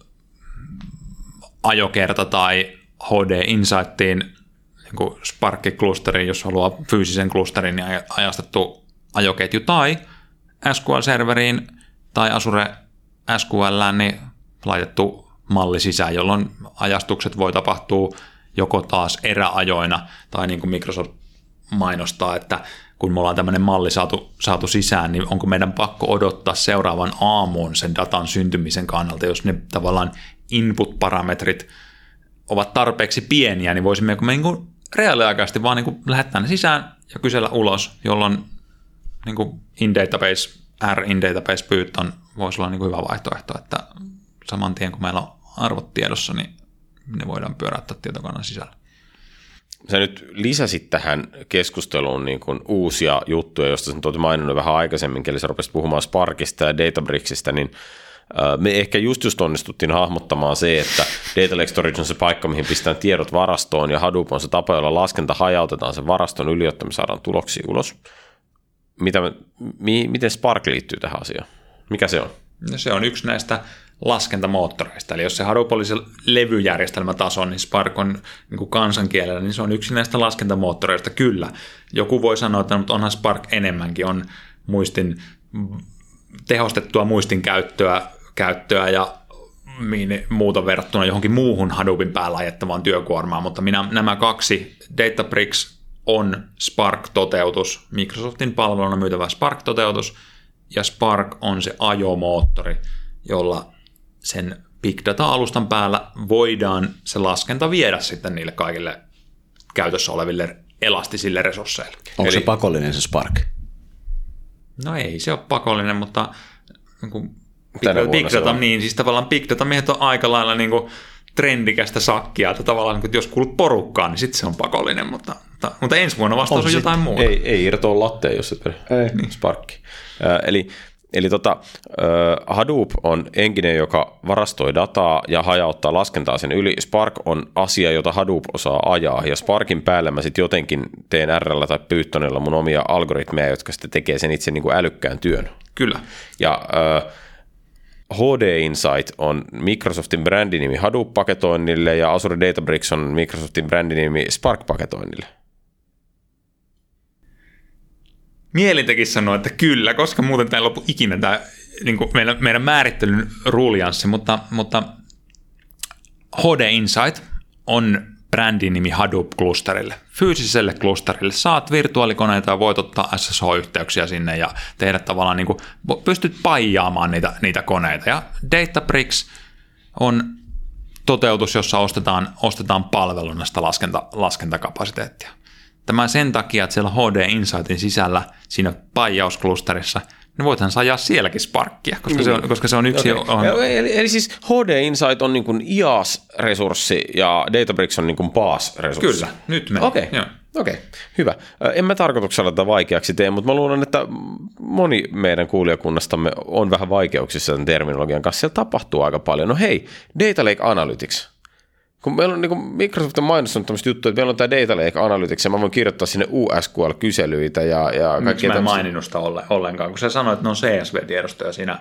ajokerta tai H D Insightiin niin Spark-klusteriin, jos haluaa fyysisen klusterin, niin ajastettu ajoketju, tai S Q L-serveriin tai Azure S Q L:ään niin laitettu malli sisään, jolloin ajastukset voi tapahtua joko taas eräajoina, tai niin kuin Microsoft mainostaa, että kun me ollaan tämmöinen malli saatu, saatu sisään, niin onko meidän pakko odottaa seuraavan aamuun sen datan syntymisen kannalta, jos ne tavallaan input-parametrit ovat tarpeeksi pieniä, niin voisimme me niin kuin reaaliaikaisesti vaan niin kuin lähettää ne sisään ja kysellä ulos, jolloin niin kuin in-database, R-in-database Python voisi olla niin kuin hyvä vaihtoehto, että saman tien kun meillä on arvot tiedossa, niin ne voidaan pyöräyttää tietokannan sisällä.
Sä nyt lisäsit tähän keskusteluun niin kuin uusia juttuja, joista sä olet maininnut vähän aikaisemmin, eli sä rupesit puhumaan Sparkista ja Databricksista, niin me ehkä just just onnistuttiin hahmottamaan se, että Data Lake Storage on se paikka, mihin pistetään tiedot varastoon, ja Hadoop on se tapa, jolla laskenta hajautetaan sen varaston yli, jotta me saadaan tuloksia ulos. Mitä me, mi, miten Spark liittyy tähän asiaan? Mikä se on?
No se on yksi näistä laskentamoottoreista, eli jos se Hadoop oli se levyjärjestelmätaso, niin Spark on niin kuin kansankielellä, niin se on yksi näistä laskentamoottoreista, kyllä. Joku voi sanoa, että onhan Spark enemmänkin, on muistin, tehostettua muistin käyttöä, käyttöä ja muuta verrattuna johonkin muuhun Hadoopin päällä ajettavaan työkuormaan, mutta minä, nämä kaksi, Databricks on Spark-toteutus, Microsoftin palveluna myytävä Spark-toteutus, ja Spark on se ajomoottori, jolla sen big data-alustan päällä voidaan se laskenta viedä sitten niille kaikille käytössä oleville elastisille resursseille.
Onko Eli, se pakollinen se Spark?
No ei se ole pakollinen, mutta niin kuin big, big data, niin siis tavallaan big data miehet on aika lailla niin kuin trendikästä sakkia, että tavallaan niin jos kuulut porukkaan, niin sitten se on pakollinen, mutta, mutta, mutta ensi vuonna vastaus on, on jotain muuta.
Ei, ei irtoa latteen, jos se ei niin. Sparkki. Äh, eli Eli tota, Hadoop on engine, joka varastoi dataa ja hajauttaa laskentaa sen yli. Spark on asia, jota Hadoop osaa ajaa, ja Sparkin päällä mä sitten jotenkin teen R:llä tai Pythonilla mun omia algoritmeja, jotka sitten tekee sen itse niin kuin älykkään työn.
Kyllä.
Ja äh, H D Insight on Microsoftin brändinimi Hadoop-paketoinnille, ja Azure Databricks on Microsoftin brändinimi Spark-paketoinnille.
Mielin tekisi sanoa, että kyllä, koska muuten tämä ei lopu ikinä tämä niin kuin meidän, meidän määrittelyn ruulianssi, mutta, mutta H D Insight on brändin nimi Hadoop-klusterille, fyysiselle klusterille. Saat virtuaalikoneita ja voit ottaa S S H-yhteyksiä sinne ja tehdä tavallaan, niin kuin, pystyt paijaamaan niitä, niitä koneita. Ja Databricks on toteutus, jossa ostetaan, ostetaan palveluna sitä laskenta, laskentakapasiteettia. Tämä sen takia, että siellä H D Insightin sisällä, siinä paijausklusterissa, niin voithan ajaa sielläkin Sparkia, koska, mm. se, on, koska se on yksi...
Okay.
On...
Eli, eli siis H D Insight on niin kuin I A S-resurssi ja Databricks on niin kuin P A S-resurssi.
Kyllä, nyt meni.
Okei, okay. okay. Hyvä. En mä tarkoituksella tätä vaikeaksi tee, mutta mä luulen, että moni meidän kuulijakunnastamme on vähän vaikeuksissa tämän terminologian kanssa. Siellä tapahtuu aika paljon. No hei, Data Lake Analytics. Kun meillä on niin Microsoft on mainostanut tämmöistä juttua, että meillä on tämä Data Lake Analytics, ja mä voin kirjoittaa sinne U S Q L-kyselyitä ja, ja
kaikkea. Mä en maininnut sitä ollenkaan, kun sä sanoit, että ne on C S V-tiedostoja siinä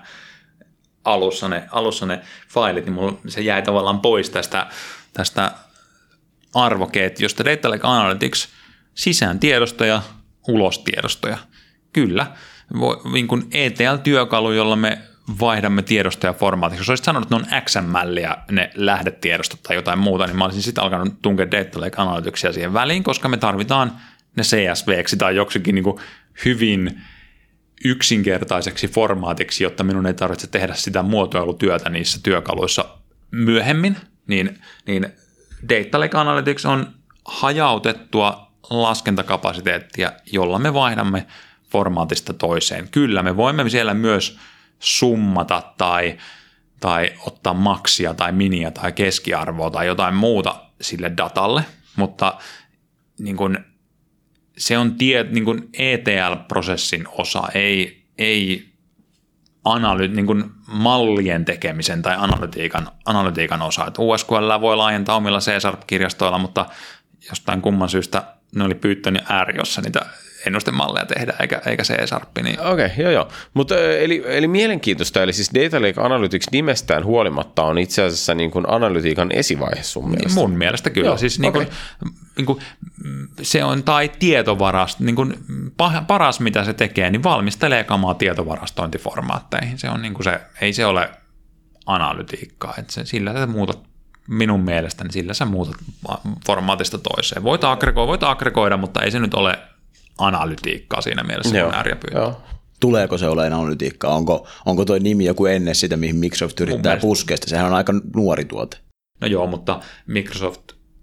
alussa ne, alussa ne failit, niin mulla se jäi tavallaan pois tästä, tästä arvoketjusta. Data Lake Analytics, sisään tiedostoja, ulos tiedostoja. Kyllä, niin kuin E T L-työkalu, jolla me vaihdamme tiedostoja formaatiksi. Jos olisit sanonut, että ne on X M L ne lähdetiedostot tai jotain muuta, niin mä olisin sitten alkanut tunkea Data Lake Analyticsia siihen väliin, koska me tarvitaan ne C S V:ksi tai joksikin niin kuin hyvin yksinkertaiseksi formaatiksi, jotta minun ei tarvitse tehdä sitä muotoilutyötä niissä työkaluissa myöhemmin, niin, niin Data Lake Analytics on hajautettua laskentakapasiteettia, jolla me vaihdamme formaatista toiseen. Kyllä, me voimme siellä myös summata tai, tai ottaa maksia tai miniä tai keskiarvoa tai jotain muuta sille datalle, mutta niin kun, se on tie, niin kun E T L-prosessin osa, ei, ei analy, niin kun mallien tekemisen tai analytiikan, analytiikan osa. Et U S Q L voi laajentaa omilla C-Sharp-kirjastoilla, mutta jostain kumman syystä ne oli Python ja R, jossa niitä ennustemalleja tehdä, eikä, eikä C-sharppi. Niin.
Okei, okay, joo joo. Mutta eli, eli mielenkiintoista, eli siis Data Lake Analytics nimestään huolimatta on itse asiassa niin kuin analytiikan esivaihe sun mielestä?
Mun mielestä kyllä. Joo, siis niin kuin, okay. niin kuin, se on tai tietovarasto, niin kuin paras mitä se tekee, niin valmistelee kamaa tietovarastointiformaatteihin. Se on niin kuin se, ei se ole analytiikkaa, että se, sillä sä muutat, minun mielestäni sillä sä muutat formaatista toiseen. Voit aggregoida, voit aggregoida, mutta ei se nyt ole analytiikkaa siinä mielessä, kun ääriä pyytää.
Tuleeko se olemaan analytiikkaa? Onko, onko toi nimi joku ennen sitä, mihin Microsoft yrittää puskea? Sehän on aika nuori tuote.
No joo, mutta Microsoft,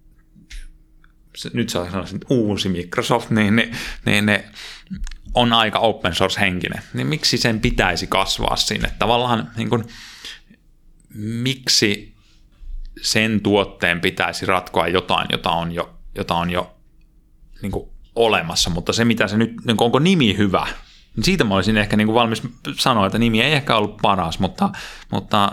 nyt saa sanoa, että uusi Microsoft, niin, niin, niin ne on aika open source henkinen. Niin miksi sen pitäisi kasvaa sinne? Tavallaan niin kuin, miksi sen tuotteen pitäisi ratkoa jotain, jota on jo, jota on jo niin kuin olemassa, mutta se mitä se nyt, niin kuin, onko nimi hyvä, niin siitä mä olisin ehkä niin kuin valmis sanoa, että nimi ei ehkä ollut paras, mutta, mutta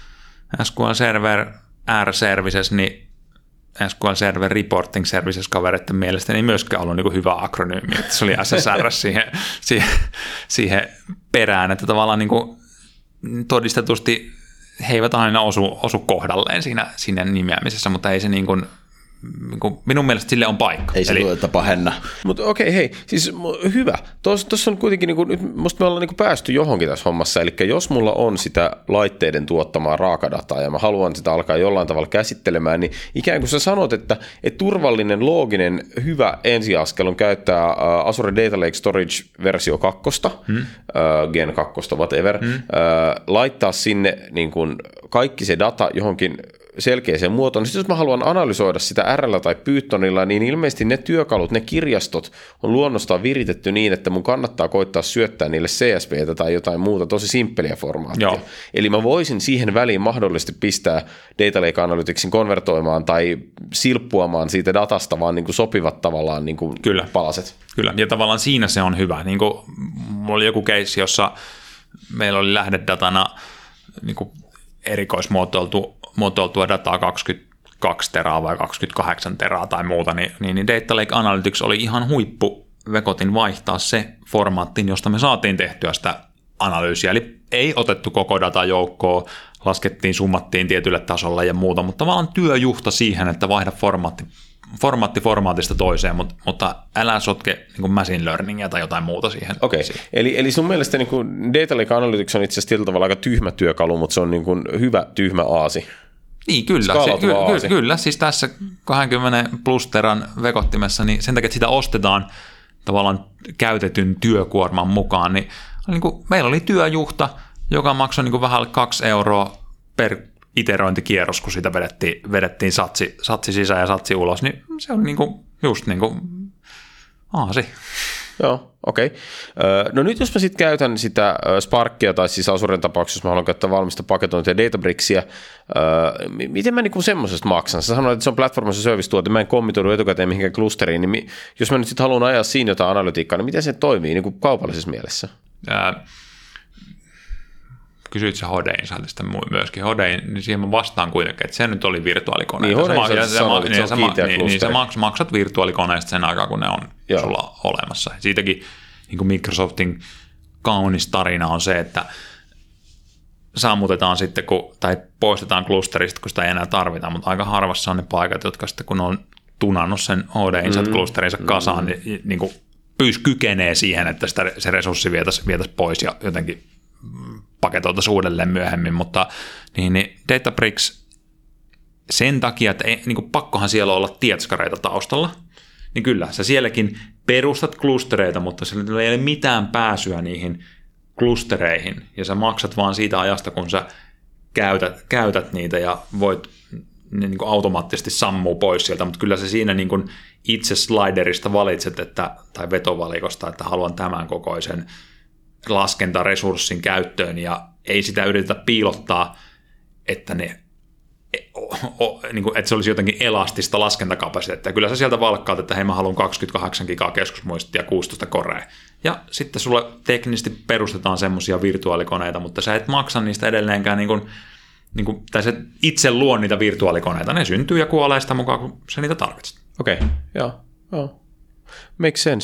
S Q L Server R Services, niin S Q L Server Reporting Services kavereiden mielestä ei myöskään ollut niin kuin hyvä akronyymi, että se oli S S R siihen, siihen, siihen perään, että tavallaan niin kuin todistetusti he eivät aina osu, osu kohdalleen siinä, siinä nimeämisessä, mutta ei se niin kuin, niin kuin, minun mielestä sille on paikka.
Ei se Eli... tuota pahenna.
Mutta okei, hei, siis hyvä. Tuossa on kuitenkin, niin kuin, nyt musta me ollaan niin kuin päästy johonkin tässä hommassa, eli jos mulla on sitä laitteiden tuottamaa raakadataa ja mä haluan sitä alkaa jollain tavalla käsittelemään, niin ikään kuin sä sanot, että, että turvallinen, looginen, hyvä ensiaskel on käyttää Azure Data Lake Storage versio kakkosta, hmm. Gen kakkosta, whatever, hmm. laittaa sinne niin kuin kaikki se data johonkin selkeäseen muotoon. Sitten jos mä haluan analysoida sitä R:llä tai Pythonilla, niin ilmeisesti ne työkalut, ne kirjastot on luonnostaan viritetty niin, että mun kannattaa koittaa syöttää niille C S V:tä tai jotain muuta tosi simppeliä formaattia. Joo. Eli mä voisin siihen väliin mahdollisesti pistää Data Lake Analyticsin konvertoimaan tai silppuamaan siitä datasta vaan niin kuin sopivat tavallaan niin kuin Kyllä. palaset.
Kyllä, ja tavallaan siinä se on hyvä. Niin kuin, mulla oli joku case, jossa meillä oli lähdedatana niin kuin erikoismuotoiltu muotoiltua dataa kaksikymmentäkaksi teraa vai kaksikymmentäkahdeksan teraa tai muuta, niin, niin Data Lake Analytics oli ihan huippu vekotin vaihtaa se formaattiin, josta me saatiin tehtyä sitä analyysiä. Eli ei otettu koko datajoukkoa, laskettiin, summattiin tietylle tasolle ja muuta, mutta tavallaan työjuhta siihen, että vaihda formaatti, formaatti formaatista toiseen, mutta, mutta älä sotke niin kuin machine learningia tai jotain muuta siihen.
Okei, okay. eli, eli sun mielestä niin kuin Data Lake Analytics on itse asiassa tietyllä tavalla aika tyhmä työkalu, mutta se on niin kuin hyvä tyhmä aasi.
Niin, kyllä. Se, ky- ky- kyllä, siis tässä kaksikymmentä plus teran vekottimessa, niin sen takia, että sitä ostetaan tavallaan käytetyn työkuorman mukaan, niin, niin kuin meillä oli työjuhta, joka maksoi niin kuin vähän alle kaksi euroa per iterointikierros, kun sitä vedettiin, vedettiin satsi, satsi sisään ja satsi ulos, niin se on niin kuin, just niin kuin aasi.
Joo, okei. Okay. No nyt jos mä sitten käytän sitä Sparkia, tai siis Azuren tapauksessa, jos mä haluan käyttää valmista paketointia ja Databricksia, miten mä niinku semmoisesta maksan? Sä sanoit, että se on platform as a service-tuote, mä en kommitoidu etukäteen mihinkään klusteriin, niin jos mä nyt sitten haluan ajaa siinä jotain analytiikkaa, niin miten se toimii niin kuin kaupallisessa mielessä?
Ää, kysyit sä Hode Insightista myöskin. Hode, niin siihen mä vastaan kuitenkin, että se nyt oli virtuaalikone.
Niin, Hode Insight sanoi, että se on kiinteä
klusteri. Niin, niin sä maksat virtuaalikoneesta sen aikaa, kun ne on Joo. sulla olemassa. Siitäkin niin kuin Microsoftin kaunis tarina on se, että sammutetaan sitten, kun, tai poistetaan klusterista, kun sitä ei enää tarvita, mutta aika harvassa on ne paikat, jotka sitten kun on tunannut sen Hode Insight-klusterinsa kasaan, mm. niin, niin kuin pyys kykenee siihen, että sitä, se resurssi vietäisi vietäisi pois ja jotenkin paketoitaisiin uudelleen myöhemmin, mutta niin, niin Databricks sen takia, että ei, niin kuin pakkohan siellä olla tietskareita taustalla, niin kyllä, sä sielläkin perustat klustereita, mutta sillä ei ole mitään pääsyä niihin klustereihin, ja sä maksat vaan siitä ajasta, kun sä käytät, käytät niitä, ja voit ne niin kuin automaattisesti sammuu pois sieltä, mutta kyllä sä siinä niin kuin itse sliderista valitset, että, tai vetovalikosta, että haluan tämän kokoisen laskentaresurssin käyttöön, ja ei sitä yritetä piilottaa, että, ne, o, o, niin kuin, että se olisi jotenkin elastista laskentakapasiteettia. Kyllä sä sieltä valkkaat, että hei, mä haluan kaksikymmentäkahdeksan gigaa keskusmuistia ja kuusitoista korea. Ja sitten sulle teknisesti perustetaan semmoisia virtuaalikoneita, mutta sä et maksa niistä edelleenkään, niin kuin, niin kuin, tai sä itse luo niitä virtuaalikoneita. Ne syntyy ja kuolee sitä mukaan, kun sä niitä tarvitset.
Okei, okay. joo, joo. Makes sense.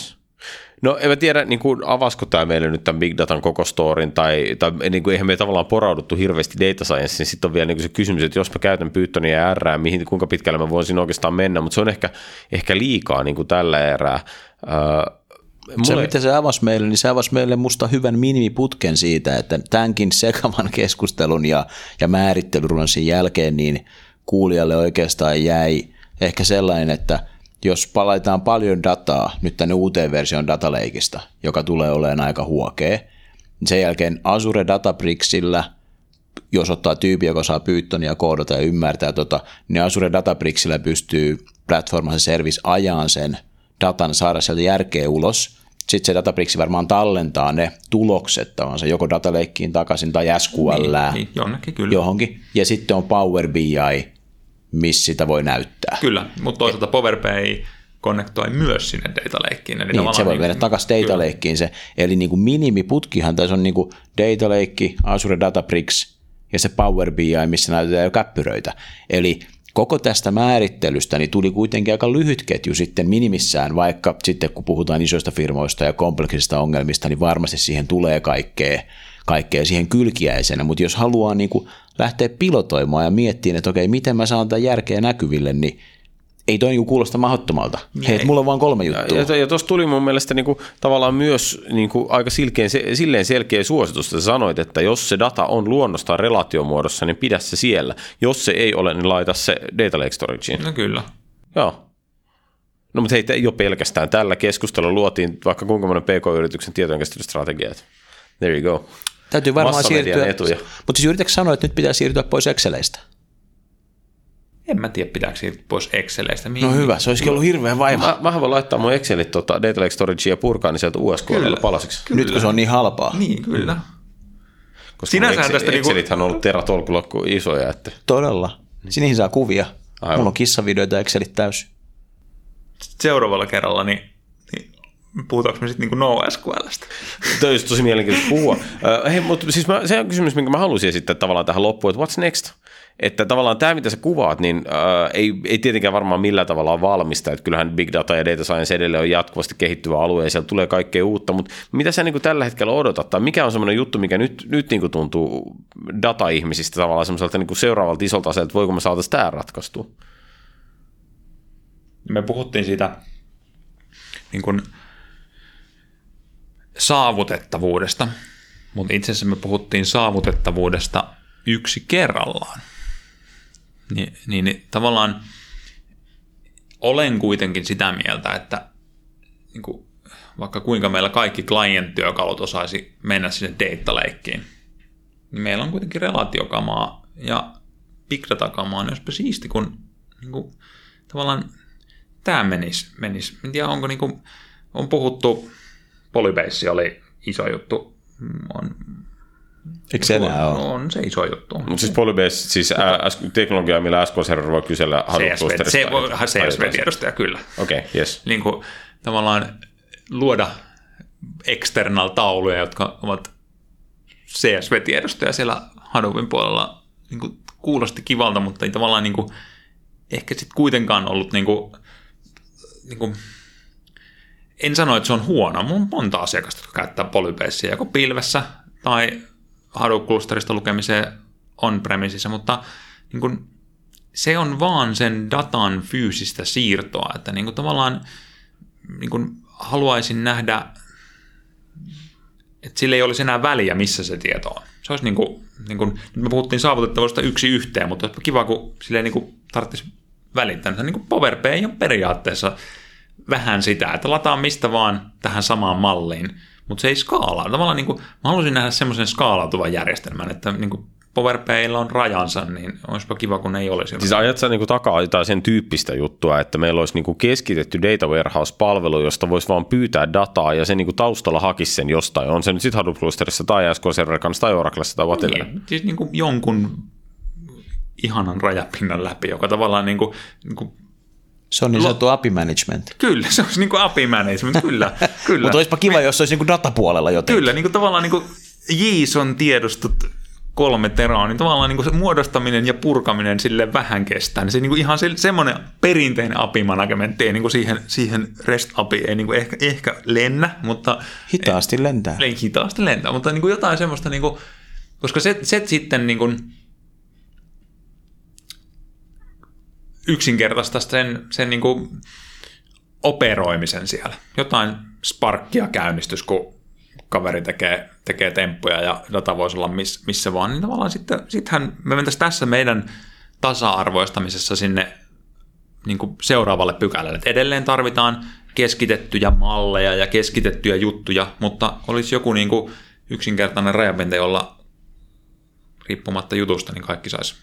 No en mä tiedä, niin kuin, avasko tämä meille nyt tämän Big Datan koko storin, tai, tai niin kuin, eihän me tavallaan porauduttu hirveästi data science, niin sitten on vielä niin kuin se kysymys, että jos mä käytän Pythonia ja Rää, mihin, kuinka pitkälle mä voisin oikeastaan mennä, mutta se on ehkä, ehkä liikaa niin kuin tällä erää. Öö,
Mulle... Se, mitä se avasi meille, niin se avasi meille musta hyvän minimiputken siitä, että tämänkin sekavan keskustelun ja, ja määrittelyrunsin jälkeen, niin kuulijalle oikeastaan jäi ehkä sellainen, että jos palataan paljon dataa nyt tänne uuteen versioon Datalakeista, joka tulee olemaan aika huokea, niin sen jälkeen Azure Databricksillä, jos ottaa tyyppi, joka saa Pythonia koodata ja ymmärtää, tota, niin Azure Databricksillä pystyy Platform as a Service ajaan sen datan, saada sieltä järkeä ulos. Sitten se Databricks varmaan tallentaa ne tulokset tavansa joko Datalakeen takaisin tai S Q L
niin, niin, jonnekin kyllä.
johonkin. Ja sitten on Power B I, missä sitä voi näyttää.
Kyllä, mutta toisaalta Power B I konnektoi myös sinne Data Lakeen. Eli
niin, se voi mennä takaisin Data Lakeen se. Eli niin kuin minimiputkihan tässä on niin kuin Data Lake, Azure Databricks ja se Power B I, missä näytetään jo käppyröitä. Eli koko tästä määrittelystä niin tuli kuitenkin aika lyhyt ketju sitten minimissään, vaikka sitten kun puhutaan isoista firmoista ja kompleksisista ongelmista, niin varmasti siihen tulee kaikkea, kaikkea siihen kylkiäisenä, mutta jos haluaa niin kuin lähteä pilotoimaan ja miettimään, että okei, miten mä saan tämän järkeä näkyville, niin ei toi niin kuulosta mahdottomalta. Hei, mulla on vaan kolme juttua.
Ja, ja tuossa tuli mun mielestä niin kuin, tavallaan myös niin kuin, aika silkein, silleen selkeä suositus, että sä sanoit, että jos se data on luonnostaan relaatiomuodossa, niin pidä se siellä. Jos se ei ole, niin laita se Data Lake Storageen.
No kyllä.
Joo. No mutta hei, jo pelkästään tällä keskustelulla luotiin vaikka kuinka monen P K-yrityksen tietojenkäsittelystrategiat. There you go.
Täytyy varmaan siirtyä. Etuja. Mutta siis yritätkö sanoa, että nyt pitää siirtyä pois Exceleistä?
En mä tiedä, pitääkö siirtyä pois Exceleistä. Mihin?
No hyvä, se olisikin ollut hirveän vaiva.
Mä, mähän voin laittaa mun Excelit tota, Data Lake Storageen ja purkaa niin sieltä U S Q L:llä palasiksi.
Kyllä. Nyt kun se on niin halpaa.
Niin, kyllä.
Koska Sinänsä Excel, Excelithän on ollut teratolkulokku isoja. Että...
Todella. Niihin saa kuvia. Aivan. Mulla on kissavideoita ja Excelit täysin.
Seuraavalla kerralla, niin, niin puhutaanko me sitten niin NoSQLstä?
Tämä olisi tosi mielenkiintoista puhua. Uh, hei, mutta siis mä, se on kysymys, minkä mä haluaisin esittää tavallaan tähän loppuun, että what's next? Että tavallaan tämä, mitä sä kuvaat, niin uh, ei, ei tietenkään varmaan millään tavalla ole valmista, että kyllähän big data ja data science edelleen on jatkuvasti kehittyvä alue ja siellä tulee kaikkea uutta, mutta mitä sä niin kuin tällä hetkellä odotat, tai mikä on semmoinen juttu, mikä nyt, nyt niin kuin tuntuu data-ihmisistä tavallaan semmoiselta niin kuin seuraavalta isolta aselta, että voiko me saataisiin tämä ratkaistua?
Me puhuttiin siitä niin kuin saavutettavuudesta, mutta itse asiassa me puhuttiin saavutettavuudesta yksi kerrallaan. Ni, niin, niin tavallaan olen kuitenkin sitä mieltä, että niin kuin, vaikka kuinka meillä kaikki client-työkalut osaisi mennä sinne data lakeen, niin meillä on kuitenkin relaatiokamaa ja big data-kamaa, niin olisipa siisti, kun niin kuin, tavallaan tämä menisi. menisi. En tiedä, onko niin kuin, on puhuttu, Polybase oli iso juttu, on
Eikö se enää ole?
On se iso juttu.
Mutta siis Polybase, siis ä, teknologia, millä S Q L-server voi kysellä Hadoop-klusterista.
Se voi C S V-tiedostoja, kyllä.
Okei, okay, yes.
Niin kuin tavallaan luoda external-tauluja, jotka ovat C S V-tiedostoja siellä Hadoopin puolella. Niin kuin kuulosti kivalta, mutta ei tavallaan niin kuin, ehkä sitten kuitenkaan ollut niin kuin, niin kuin, en sano, että se on huono. Mulla on monta asiakasta, jotka käyttää Polybasea joko pilvessä tai Hadoop-klusterista lukemiseen on-premisissa, mutta niin kun, se on vaan sen datan fyysistä siirtoa, että niin kun, tavallaan niin kun, haluaisin nähdä, että sillä ei olisi enää väliä, missä se tieto on. Se olisi niin kuin, niin kuin me puhuttiin saavutettavuudesta yksi yhteen, mutta olisi kiva, kun sillä ei niin kuin tarvitsisi välittää. Niin kuin Power B I on periaatteessa vähän sitä, että lataa mistä vaan tähän samaan malliin, mutta se ei skaalaa. Tavallaan niin kuin, mä haluaisin nähdä semmoisen skaalautuvan järjestelmän, että niin kuin Power B I:llä on rajansa, niin olisipa kiva, kun ei olisi.
Siis ajat sä niin takaa jotain sen tyyppistä juttua, että meillä olisi niin keskitetty data warehouse-palvelu, josta voisi vaan pyytää dataa ja se niin taustalla hakisi sen jostain. On se nyt sitten Hadoop-klusterissa tai S Q L-server kanssa tai Oraclessa tai whatever.
Niin, siis niin kuin jonkun ihanan rajapinnan läpi, joka tavallaan niin kuin, niin kuin
se on niin sanottu A P I management.
Kyllä, se olisi niin kuin A P I management, kyllä. kyllä.
Mutta olisipa kiva, Me... jos se olisi niin kuin datapuolella jotenkin.
Kyllä, niin kuin tavallaan niin kuin JSON tiedostot kolme teroa, niin tavallaan niin kuin se muodostaminen ja purkaminen sille vähän kestää. Niin se niin kuin ihan se, semmoinen perinteinen A P I-managementti ei niin kuin siihen, siihen REST-A P I ei niin kuin ehkä, ehkä lennä, mutta...
Hitaasti lentää.
Ei, hitaasti lentää, mutta niin kuin jotain semmoista, niin kuin, koska se, se sitten niin kuin yksinkertaista sen, sen niin kuin operoimisen siellä. Jotain sparkkia käynnistys, kun kaveri tekee, tekee temppuja ja data voisi olla miss, missä vaan, niin tavallaan sitten, sittenhän me mentäisiin tässä meidän tasa-arvoistamisessa sinne niin kuin seuraavalle pykälälle. Et edelleen tarvitaan keskitettyjä malleja ja keskitettyjä juttuja, mutta olisi joku niin kuin yksinkertainen rajapinta, jolla riippumatta jutusta niin kaikki saisi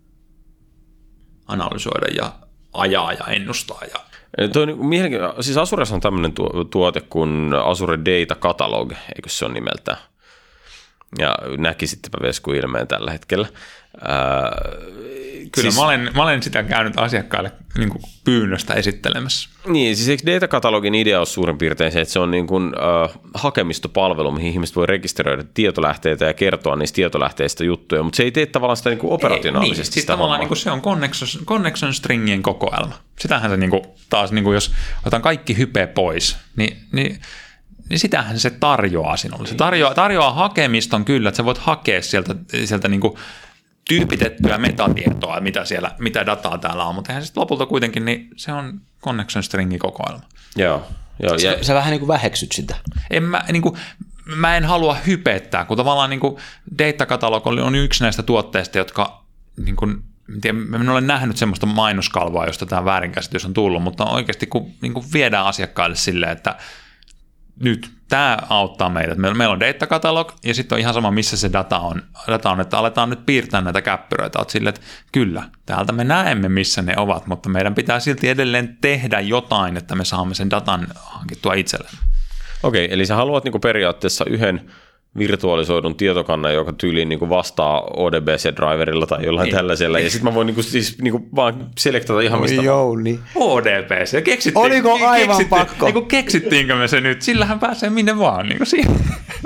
analysoida ja ajaa ja ennustaa. Ja
Toi, siis Azuressa on tämmöinen tuote kuin Azure Data Catalog, eikö se ole nimeltään? Ja näkisittepä Vesku ilmeen tällä hetkellä. Ää,
Kyllä, siis, mä, olen, mä olen sitä käynyt asiakkaille niin kuin pyynnöstä esittelemässä.
Niin, siis eikö Data Catalogin idea ole suurin piirtein se, että se on niin kuin, äh, hakemistopalvelu, mihin ihmiset voi rekisteröidä tietolähteitä ja kertoa niistä tietolähteistä juttuja, mutta se ei tee tavallaan sitä niin kuin operationaalisesti. Ei, niin,
siis tavallaan niin kuin se on connection, connection stringien kokoelma. Sitähän se niin kuin, taas, niin kuin jos otan kaikki hype pois, niin, niin niin sitähän se tarjoaa sinulle. Se tarjoaa, tarjoaa hakemiston kyllä, että sä voit hakea sieltä, sieltä niin kuin tyypitettyä metatietoa, mitä, siellä, mitä dataa täällä on, mutta eihän sitten lopulta kuitenkin, niin se on connection stringi kokoelma.
Joo. Joo
sä, sä vähän niin kuin väheksyt sitä.
En mä, niin kuin, mä en halua hypettää, kun tavallaan niin kuin Data Catalog on yksi näistä tuotteista, jotka, niin kuin, mä en ole nähnyt semmoista mainoskalvoa, josta tämä väärinkäsitys on tullut, mutta oikeasti kun niin kuin viedään asiakkaille silleen, että nyt tämä auttaa meitä. Meillä on Data Catalog ja sitten on ihan sama, missä se data on. Data on, että aletaan nyt piirtää näitä käppyröitä. Olet silleen, että kyllä, täältä me näemme, missä ne ovat, mutta meidän pitää silti edelleen tehdä jotain, että me saamme sen datan hankittua itsellemme.
Okei, eli sä haluat niinku periaatteessa yhden virtualisoidun tietokannan, joka tyyliin niinku vastaa O D B C-driverilla tai jollain niin, tällaisella, ja sitten mä voin niinku, siis niinku vaan selektata ihan mistä.
Jouni.
O D B C, keksittiin.
Oliko aivan
keksittiin,
pakko?
Niinku keksittiinkö me se nyt? Sillähän pääsee minne vaan. Niinku siihen.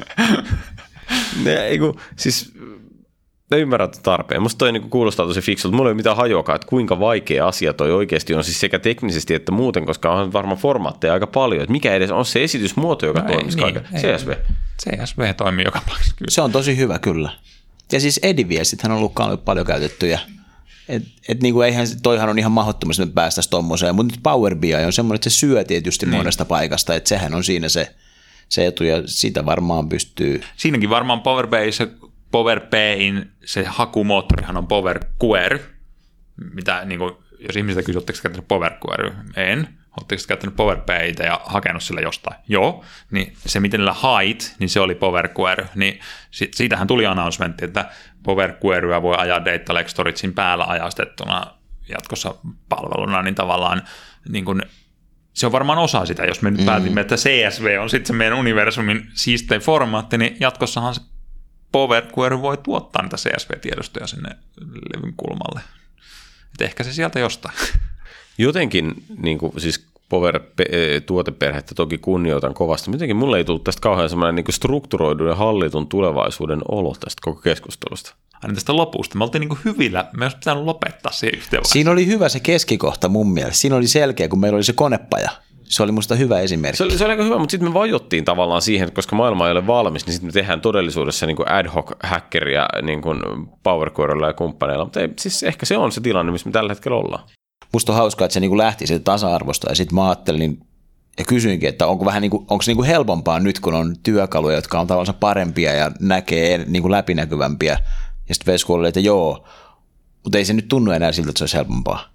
Ne, eiku, siis mä ymmärrän tarpeen. Musta toi niinku kuulostaa tosi fiksulta. Mulla ei ole mitään hajoakaan, että kuinka vaikea asia toi oikeasti on siis sekä teknisesti että muuten, koska on varmaan formaatteja aika paljon. Että mikä edes on se esitysmuoto, joka no toimisi niin, kaiken? C S V.
C S V toimii joka paikassa.
Se on tosi hyvä kyllä. Ja siis Ediviestithän on ollutkaan paljon käytettyjä. Et, et niinku eihän, toihan on ihan mahdottomasti, että me päästäisiin tommoseen, mutta nyt Power B I on semmoinen, että se syö tietysti niin monesta paikasta, että sehän on siinä se, se etu ja sitä varmaan pystyy.
Siinäkin varmaan Power B I, se Power B I:n se hakumoottorihan on Power Query, mitä niin kuin, jos ihmisiltä kysyy, oletteko käyttänyt Power Query? En. Oletteko käyttänyt Power B I:tä ja hakenut sillä jostain? Joo. Niin se, miten niillä hait, niin se oli Power Query. Niin siitähän tuli announcementti, että Power Queryä voi ajaa Data Lake Storagein päällä ajastettuna jatkossa palveluna, niin tavallaan niin kuin, se on varmaan osa sitä, jos me nyt mm. päätimme, että C S V on sitten se meidän universumin siistein formaatti, niin jatkossahan se Power Query voi tuottaa niitä C S V-tiedostoja sinne levyn kulmalle. Et ehkä se sieltä jostain.
Jotenkin, niin kuin, siis Power-tuoteperhettä toki kunnioitan kovasti, mutta jotenkin mulle ei tullut tästä kauhean semmoinen niin kuin strukturoidun ja hallitun tulevaisuuden olo tästä koko keskustelusta.
Aina tästä lopusta. Me oltiin niin kuin hyvillä, me olisi pitänyt lopettaa siihen yhteen vaiheessa.
Siinä oli hyvä se keskikohta mun mielestä. Siinä oli selkeä, kun meillä oli se konepaja. Se oli musta hyvä esimerkki.
Se oli, se oli aika hyvä, mutta sitten me vajottiin tavallaan siihen, että koska maailma ei ole valmis, niin sitten me tehdään todellisuudessa niin kuin ad hoc hackeria niin kuin Power Querylla ja kumppaneilla. Mutta ei, siis ehkä se on se tilanne, missä me tällä hetkellä ollaan.
Musta on hauskaa, että se niin kuin lähti siitä tasa-arvosta ja sitten mä ajattelin ja kysyinkin, että onko, vähän niin kuin, onko se niin kuin helpompaa nyt, kun on työkaluja, jotka on tavallaan parempia ja näkee niin kuin läpinäkyvämpiä. Ja sitten Vesku oli, että joo, mutta ei se nyt tunnu enää siltä, että se olisi helpompaa.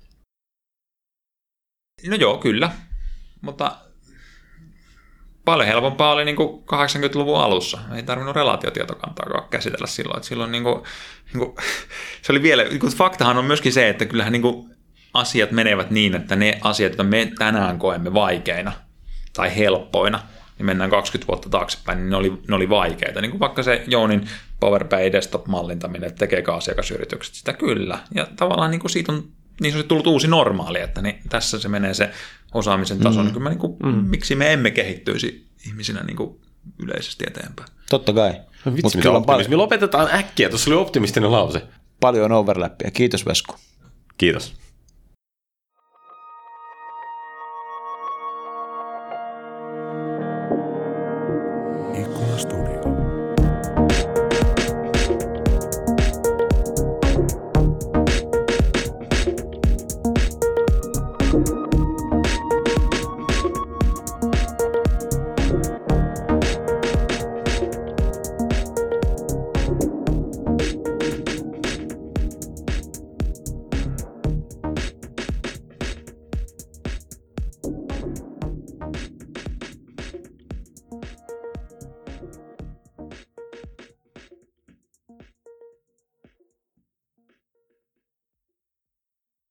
No joo, kyllä. Mutta paljon helpompaa oli niin kuin kahdeksankymmentäluvun alussa. Ei tarvinnut relaatiotietokantaa käsitellä silloin. Että silloin niin kuin, niin kuin, se oli vielä, niin kuin, faktahan on myöskin se, että kyllähän niin kuin asiat menevät niin, että ne asiat, joita me tänään koemme vaikeina tai helppoina, niin mennään kaksikymmentä vuotta taaksepäin, niin ne oli, ne oli vaikeita. Niin kuin vaikka se Jounin Power B I desktop-mallintaminen, että tekeekö asiakasyritykset sitä kyllä. Ja tavallaan niin kuin siitä on niin se tullut uusi normaali, että niin tässä se menee se osaamisen taso. Mm. Niin kuin, mm. Miksi me emme kehittyisi ihmisinä niin kuin yleisesti eteenpäin?
Totta kai.
No vitsi, mitä optimismi. Lopetetaan äkkiä, tuossa oli optimistinen lause.
Paljon overlappia. Kiitos Vesku.
Kiitos.